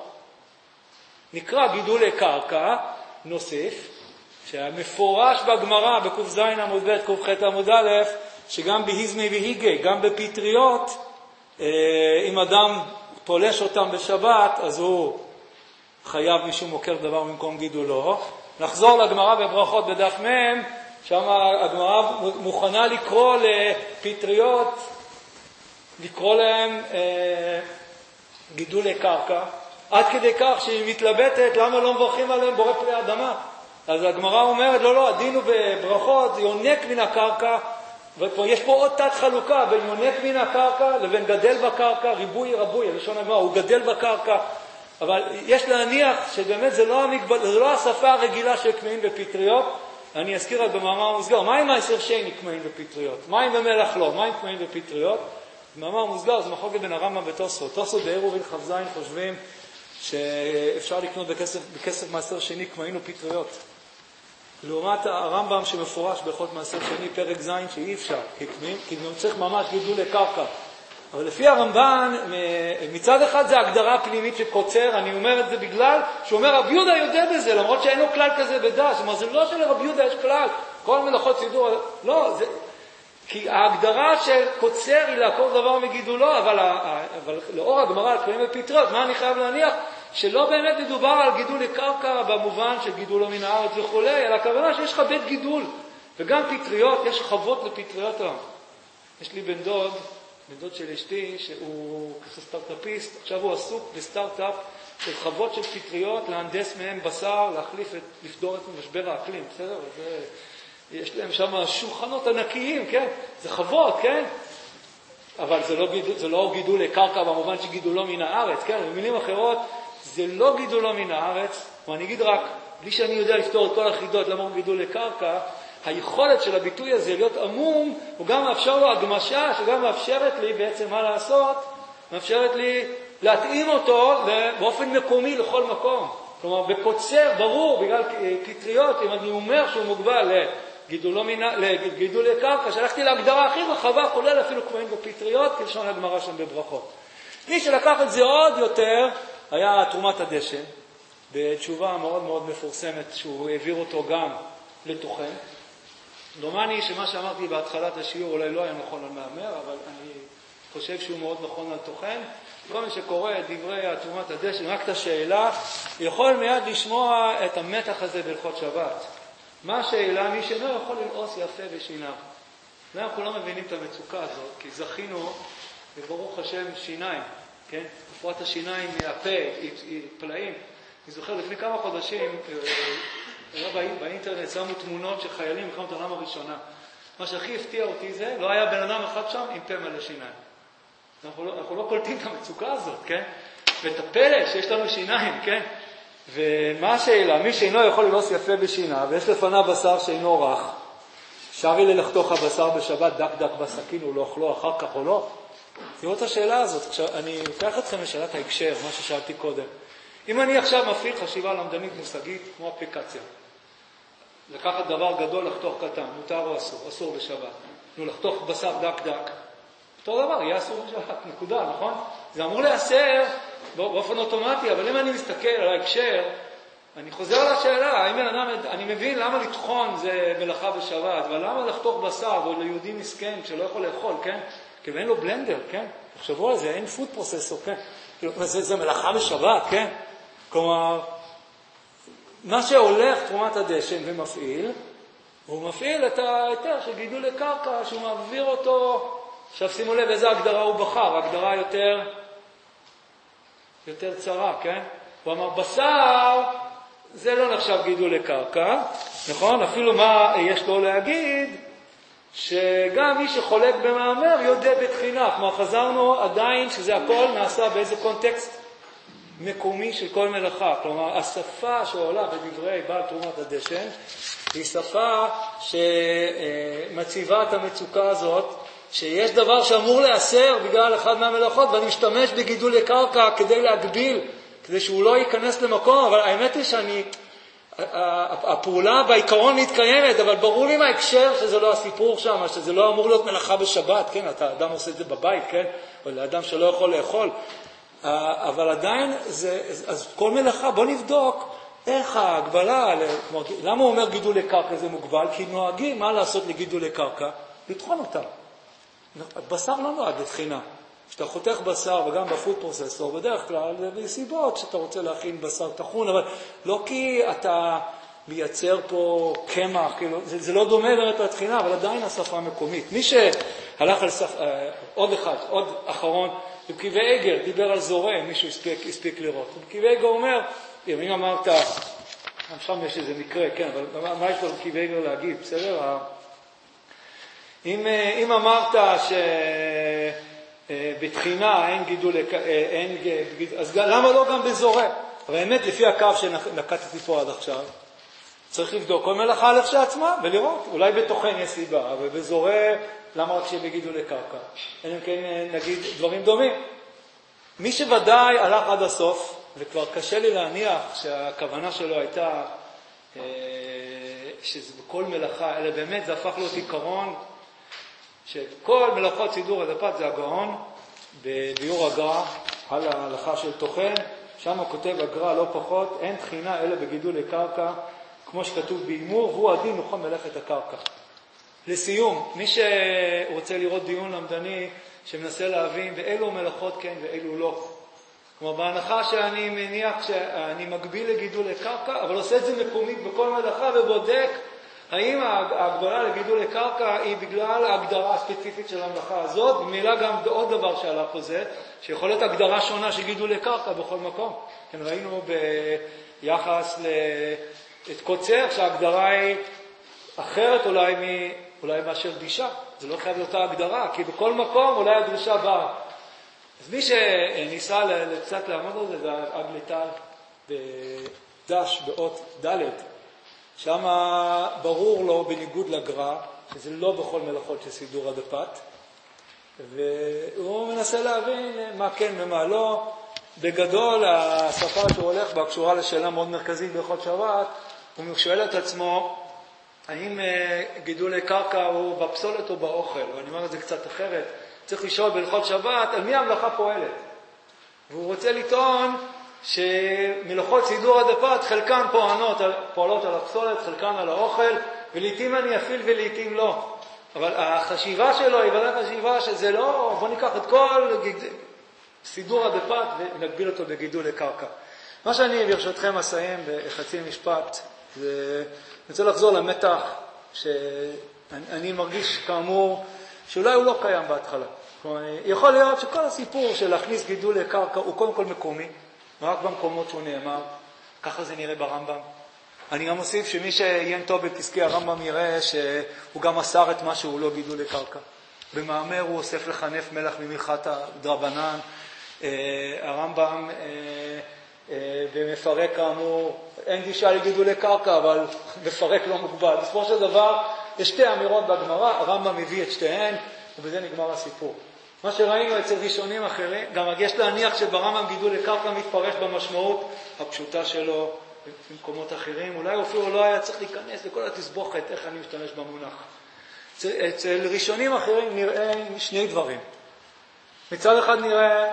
נקרא גידול לקרקע, נוסיף, שהמפורש בגמרא, בקוף זין עמוד ב' קוף ח' עמוד א', שגם בהיזמי והיגי, גם בפטריות, אם אדם פולש אותם בשבת, אז הוא חייב משום עוקר דבר במקום גידולו. נחזור לגמרא בברכות בדף מ', שם הגמרא מוכנה לקרוא לפטריות, לקרוא להם גידולי קרקע, עד כדי כך שהיא מתלבטת למה לא מברכים עליהם בורא פני אדמה. אז הגמרא אומרת, לא, הדין הוא בברכות, זה יונק מן הקרקע, ויש פה עוד תת חלוקה בין יונק מן הקרקע לבין גדל בקרקע, ריבוי, לשון הגמרא, הוא גדל בקרקע, אבל יש להניח שבאמת זה לא השפה הרגילה של קמאים בפטריות. אני אזכיר רק במאמר מוסגר, מה עם מעשר שני קמאים בפטריות? מה עם במלח לא? מה עם קמאים בפטריות? במאמר מוסגר זה מחלוקת בין הרמב"ם ותוספות. תוספות בעירובין כ"ז חושבים שאפשר לקנות בכסף מעשר שני קמאים ופטריות. לעומת הרמב"ם שמפורש בהלכות מעשר שני פרק ז' שאי אפשר, כי צריך ממש גידול לקרקע. אבל לפי הרמב"ן, מצד אחד זה הגדרה פנימית שקוצר, אני אומר את זה בגלל שהוא אומר, רבי יהודה יודע בזה, למרות שאין לו כלל כזה בדש. זאת אומרת, זה לא שלרבי יהודה יש כלל, כל מלאכות סידור, לא, כי ההגדרה של קוצר היא לעקור דבר מגידולו, אבל לאור הגמרא, קמאים ופטריות, מה אני חייב להניח? שלא באמת מדובר על גידול לקרקע במובן של גידולו מן הארץ וכו', אלא הכוונה שיש לך בית גידול, וגם פטריות, יש חוות לפטריות. יש לי בן דוד של אשתי, שהוא סטארט-אפיסט, עכשיו הוא עסוק בסטארט-אפ של חוות של פטריות, להנדס מהם בשר, לפדור את משבר האקלים, בסדר? יש להם שם שולחנות ענקיים, כן? זה חוות, כן? אבל זה לא גידול לקרקע במובן שגידולו מן הארץ, כן? במילים אחרות, זה לא גידולו מן הארץ, ואני אגיד רק, בלי שאני יודע לפתור את כל החידות למה הוא גידול לקרקע, היכולת של הביטוי הזה להיות עמום, הוא גם מאפשר לו הגמשה, שגם מאפשרת לי בעצם מה לעשות, מאפשרת לי להתאים אותו באופן מקומי לכל מקום. כלומר, בקוצר, ברור, בגלל פטריות, אם אני אומר שהוא מוגבל לגידול לקרקע, שלחתי להגדרה הכי רחבה, כולל אפילו קמאים בפטריות, כלשון הגמרא שם בברכות. מי שלקח את זה עוד יותר, היה תרומת הדשן, בתשובה מאוד מאוד מפורסמת, שהוא העביר אותו גם לתוכן. דומני שמה שאמרתי בהתחלת השיעור אולי לא היה נכון על מאמר, אבל אני חושב שהוא מאוד נכון על תוכן. כל מי שקורא את דברי תרומת הדשן, רק את השאלה, יכול מיד לשמוע את המתח הזה בהלכות שבת. מה השאלה? מי שאינו יכול ללעוס יפה בשיניו. ואנחנו לא מבינים את המצוקה הזאת, כי זכינו, וברוך השם, שיניים, כן? תפורת השיניים מהפה, היא פלאים. אני זוכר, לפני כמה חודשים, באינטרנט שמו תמונות של חיילים במלחמת העולם הראשונה. מה שהכי הפתיע אותי זה, לא היה בן אדם אחד שם עם פה מלא שיניים. אנחנו לא קולטים את המצוקה הזאת, כן? ואת הפלא שיש לנו שיניים, כן? ומה השאלה? מי שאינו יכול ללעוס יפה בשיניו, ויש לפניו בשר שאינו רך, אפשרי ללחתוך הבשר בשבת דק דק בסכין או לא אוכלו אחר כך או לא? תראו את השאלה הזאת. אני לוקח אתכם לשאלת ההקשר, מה ששאלתי קודם. אם אני עכשיו מפעיל חשיבה למדנית מושגית כמו אפליקציה, לקחת דבר גדול, לחתוך קטן, מותר או אסור? אסור בשבת. לחתוך בשר דק דק, אותו דבר, יהיה אסור בשבת, נקודה, נכון? זה אמור לאסר באופן אוטומטי, אבל אם אני מסתכל על ההקשר, אני חוזר על השאלה, אני מבין למה לטחון זה מלאכה בשבת, אבל למה לחתוך בשר, או ליהודי מסכן שלא יכול לאכול, כן? כי אין לו בלנדר, כן? תחשבו על זה, אין פוד פרוססור, כן? זה מלאכה בשבת, כן? כלומר, מה שהולך תרומת הדשן ומפעיל, הוא מפעיל את ההיתר של גידול לקרקע, שהוא מעביר אותו. עכשיו שימו לב איזה הגדרה הוא בחר, הגדרה יותר צרה, כן? הוא אמר, בשר זה לא נחשב גידול לקרקע, נכון? אפילו מה יש לו להגיד, שגם מי שחולק במאמר יודע בתחינה, כמו חזרנו עדיין שזה הכל נעשה באיזה קונטקסט מקומי של כל מלאכה. כלומר, השפה שעולה בדברי בעל תרומת הדשן, היא שפה שמציבה את המצוקה הזאת, שיש דבר שאמור לאסר בגלל אחד מהמלאכות, ואני משתמש בגידול לקרקע כדי להגביל, כדי שהוא לא ייכנס למקום, אבל האמת היא הפעולה בעיקרון מתקיימת, אבל ברור לי מההקשר שזה לא הסיפור שם, שזה לא אמור להיות מלאכה בשבת, כן? אתה אדם עושה את זה בבית, כן? או לאדם שלא יכול לאכול. אבל עדיין, אז כל מלאכה, בוא נבדוק איך ההגבלה, למה הוא אומר גידול לקרקע זה מוגבל? כי נוהגים מה לעשות לגידול לקרקע? לטחון אותה. בשר לא נועד לתחינה. כשאתה חותך בשר, וגם בפוד פרוססור, בדרך כלל, זה בסיבות שאתה רוצה להכין בשר תחון, אבל לא כי אתה מייצר פה קמח, כאילו, זה לא דומה באמת לתחינה, אבל עדיין השפה המקומית. מי שהלך על עוד אחרון, רבי עגר דיבר על זורע, מישהו הספיק לראות. רבי עגר אומר, אם אמרת, שם יש איזה מקרה, כן, אבל מה יש לרבי עגר להגיד, בסדר? אם אמרת שבתחינה אין גידול, אז למה לא גם בזורע? אבל האמת, לפי הקו שנקטתי פה עד עכשיו, צריך לבדוק כל מלאכה לכשעצמה ולראות, אולי בתוכן יש סיבה, אבל בזורע, למה רק שהם יגידו לקרקע? אלא אם כן נגיד דברים דומים. מי שוודאי הלך עד הסוף, וכבר קשה לי להניח שהכוונה שלו הייתה שזה בכל מלאכה, אלא באמת זה הפך להיות עיקרון, שכל מלאכות סידור הדפת זה הגאון, בביאור הגר"א, על ההלכה של תוכן, שם כותב הגר"א לא פחות, אין תחינה אלא בגידול לקרקע, כמו שכתוב באימור, והוא הדין לכל מלאכת הקרקע. לסיום, מי שרוצה לראות דיון למדני, שמנסה להבין באילו מלאכות כן ואילו לא. כלומר, בהנחה שאני מניח שאני מגביל לגידול לקרקע, אבל עושה את זה מקומית בכל מלאכה ובודק האם ההגבלה לגידול לקרקע היא בגלל ההגדרה הספציפית של המלאכה הזאת, במילה גם עוד דבר שעלה פה זה, שיכול להיות הגדרה שונה של גידול לקרקע בכל מקום. כן, ראינו ביחס את קוצר שההגדרה היא אחרת אולי מאשר דישה. זה לא חייב להיות ההגדרה, כי בכל מקום אולי הדרישה באה. אז מי שניסה קצת לעמוד על זה, זה אגליטל בדש באות ד', שם ברור לו בניגוד לגר"א, שזה לא בכל מלאכות של סידור הדפת, והוא מנסה להבין מה כן ומה לא. בגדול, השפה שהוא הולך בה קשורה לשאלה מאוד מרכזית בהלכות שבת, הוא שואל את עצמו, האם גידול לקרקע הוא בפסולת או באוכל? ואני אומר את זה קצת אחרת. צריך לשאול בהלכות שבת על מי המלאכה פועלת. והוא רוצה לטעון שמלאכות סידור הדפת חלקן פועלות על הפסולת, חלקן על האוכל, ולעיתים אני אפעיל ולעיתים לא. אבל החשיבה שלו היא ועדת חשיבה שזה לא, בוא ניקח את כל סידור הדפת ונגביל אותו בגידול לקרקע. מה שאני ברשותכם אסיים בחצי משפט, זה אני רוצה לחזור למתח שאני מרגיש כאמור שאולי הוא לא קיים בהתחלה. יכול להיות שכל הסיפור של להכניס גידול לקרקע הוא קודם כל מקומי, רק במקומות שהוא נאמר, ככה זה נראה ברמב"ם. אני גם מוסיף שמי שעיין טוב בפסקי הרמב"ם יראה שהוא גם אסר את מה שהוא לא גידול לקרקע. במאמר הוא אוסף לחנף מלח ממלכת דרבנן, הרמב"ם ומפרק כאמור, אין גישה לגידול לקרקע, אבל מפרק לא מוגבל. בסופו של דבר, יש שתי אמירות בגמרא, הרמב"ם מביא את שתיהן, ובזה נגמר הסיפור. מה שראינו אצל ראשונים אחרים, גם יש להניח שברמב"ם גידול לקרקע מתפרש במשמעות הפשוטה שלו במקומות אחרים. אולי אפילו לא היה צריך להיכנס לכל התסבוכת, איך אני משתמש במונח. אצל ראשונים אחרים נראה שני דברים. מצד אחד נראה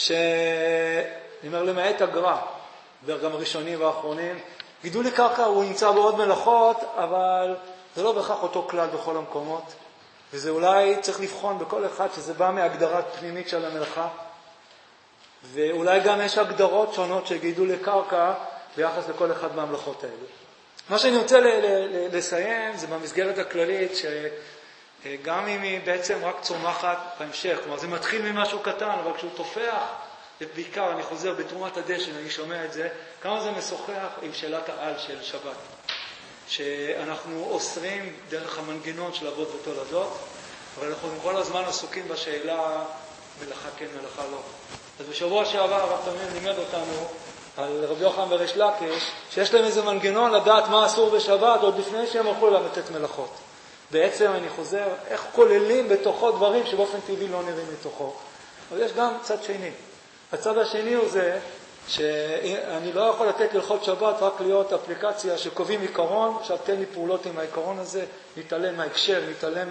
למעט הגר"א, וגם הראשונים והאחרונים, גידול לקרקע הוא נמצא בעוד מלאכות, אבל זה לא בהכרח אותו כלל בכל המקומות. וזה אולי צריך לבחון בכל אחד שזה בא מהגדרת פנימית של המלאכה, ואולי גם יש הגדרות שונות של גידול לקרקע ביחס לכל אחד מהמלאכות האלה. מה שאני רוצה לסיים זה במסגרת הכללית, שגם אם היא בעצם רק צומחת בהמשך, כלומר זה מתחיל ממשהו קטן, אבל כשהוא תופח, ובעיקר אני חוזר בתרומת הדשן, אני שומע את זה, כמה זה משוחח עם שאלת העל של שבת. שאנחנו אוסרים דרך המנגנון של אבות ותולדות, אבל אנחנו כל הזמן עסוקים בשאלה מלאכה כן, מלאכה לא. אז בשבוע שעבר הרב תמיר לימד אותנו על רבי יוחנן וריש לקיש, שיש להם איזה מנגנון לדעת מה אסור בשבת, עוד לפני שהם הלכו לתת מלאכות. בעצם אני חוזר, איך כוללים בתוכו דברים שבאופן טבעי לא נראים מתוכו. אבל יש גם צד שני. הצד השני הוא זה, שאני לא יכול לתת ללכות שבת רק להיות אפליקציה שקובעים עיקרון, עכשיו תן לי פעולות עם העיקרון הזה, נתעלם מההקשר, נתעלם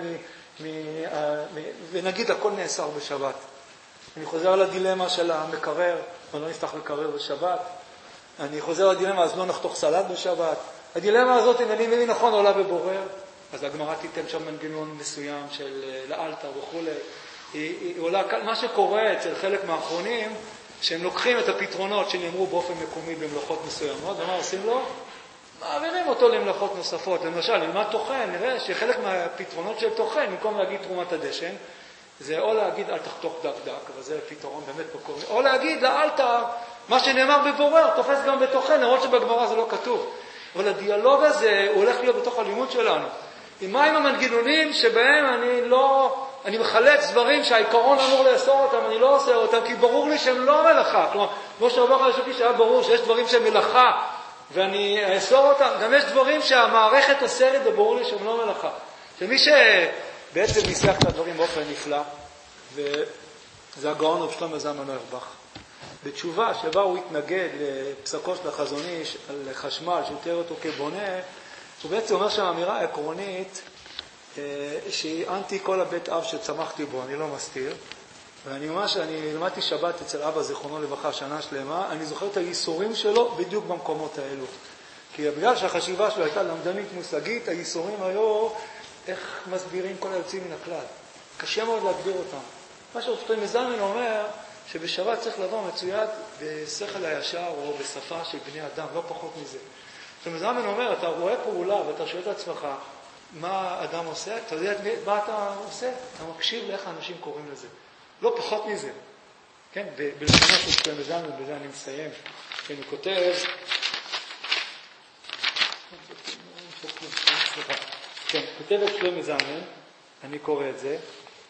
ונגיד הכל נאסר בשבת. אני חוזר לדילמה של המקרר, אבל לא נפתח מקרר בשבת. אני חוזר לדילמה, אז לא נחתוך סלט בשבת. הדילמה הזאת, אם אני מבין נכון, עולה בבורר, אז הגמרא תיתן שם מנגנון מסוים של לאלתר וכו'. היא עולה, מה שקורה אצל חלק מהאחרונים, שהם לוקחים את הפתרונות שנאמרו באופן מקומי במלאכות מסוימות, ומה עושים לו? מעבירים אותו למלאכות נוספות. למשל, ללמד תוכן, נראה שחלק מהפתרונות של תוכן, במקום להגיד תרומת הדשן, זה או להגיד אל תחתוך דק, אבל זה פתרון באמת מקומי, או להגיד לאלתר, מה שנאמר בבורר, תופס גם בתוכן, למרות שבגמרא זה לא כתוב. אבל הדיאלוג הזה הוא הולך להיות בתוך הלימוד שלנו. עם מה עם המנגנונים שבהם אני מחלץ דברים שהעיקרון אמור לאסור אותם, אני לא עושה אותם, כי ברור לי שהם לא מלאכה. כלומר, כמו שאומר הרשוקי שהיה ברור שיש דברים שהם מלאכה, ואני אאסור אותם. גם יש דברים שהמערכת אוסרת וברור לי שהם לא מלאכה. שמי שבעצם ניסח את הדברים באופן נפלא, וזה הגאון רב שלמה זלמן אוירבך. בתשובה שבה הוא התנגד לפסקו של החזון איש על חשמל, שהוא תיאר אותו כבונה, הוא בעצם אומר שהאמירה העקרונית, שהיא אנטי כל הבית אב שצמחתי בו, אני לא מסתיר. ואני ממש, אני למדתי שבת אצל אבא זיכרונו לברכה שנה שלמה, אני זוכר את הייסורים שלו בדיוק במקומות האלו. כי בגלל שהחשיבה שלו הייתה למדנית מושגית, הייסורים היו איך מסבירים כל היוצאים מן הכלל. קשה מאוד להגדיר אותם. מה שרב זלמן אומר, שבשבת צריך לבוא מצויד בשכל הישר או בשפה של בני אדם, לא פחות מזה. רב זלמן אומר, אתה רואה פעולה ואתה שואל את עצמך, מה האדם עושה? אתה יודע מה אתה עושה? אתה מקשיב לאיך האנשים קוראים לזה. לא פחות מזה. כן, בלשונו של שלמה זלמן, בזה אני מסיים. כן, הוא כותב, כן, כותב את שלמה זלמן, אני קורא את זה.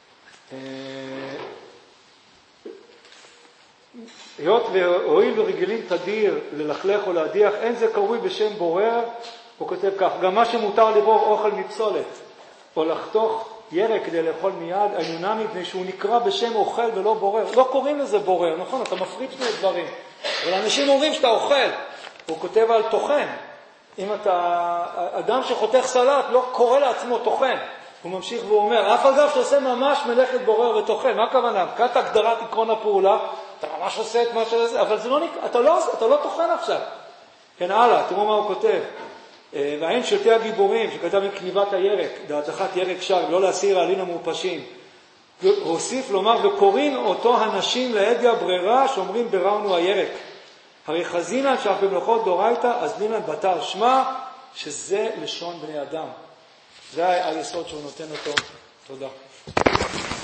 היות והואיל ורגילים תדיר ללכלך או להדיח, אין זה קרוי בשם בורר. הוא כותב כך, גם מה שמותר לברור אוכל מפסולת, או לחתוך ירק כדי לאכול מיד, עיונה מפני שהוא נקרא בשם אוכל ולא בורר. לא קוראים לזה בורר, נכון? אתה מפריד שני דברים. אבל אנשים אומרים שאתה אוכל. הוא כותב על תוכן. אם אתה, אדם שחותך סלט לא קורא לעצמו תוכן. הוא ממשיך ואומר, אף אגב שעושה ממש מלאכת בורר ותוכן. מה הכוונה? כת הגדרת עקרון הפעולה, אתה ממש עושה את מה שזה, אבל זה לא נקרא, אתה לא תוכן עכשיו. כן, הלאה, תראו מה הוא כותב. והאין שלטי הגיבורים שכתב מכניבת הירק, דעתחת ירק שם, לא להסיר העלין המורפשים. הוסיף לומר, וקוראים אותו הנשים להדיה ברירה, שאומרים בראונו הירק. הרי חזינן שאף במלאכות דורייתא, אז לינן בתר שמה, שזה לשון בני אדם. זה היסוד שהוא נותן אותו. תודה.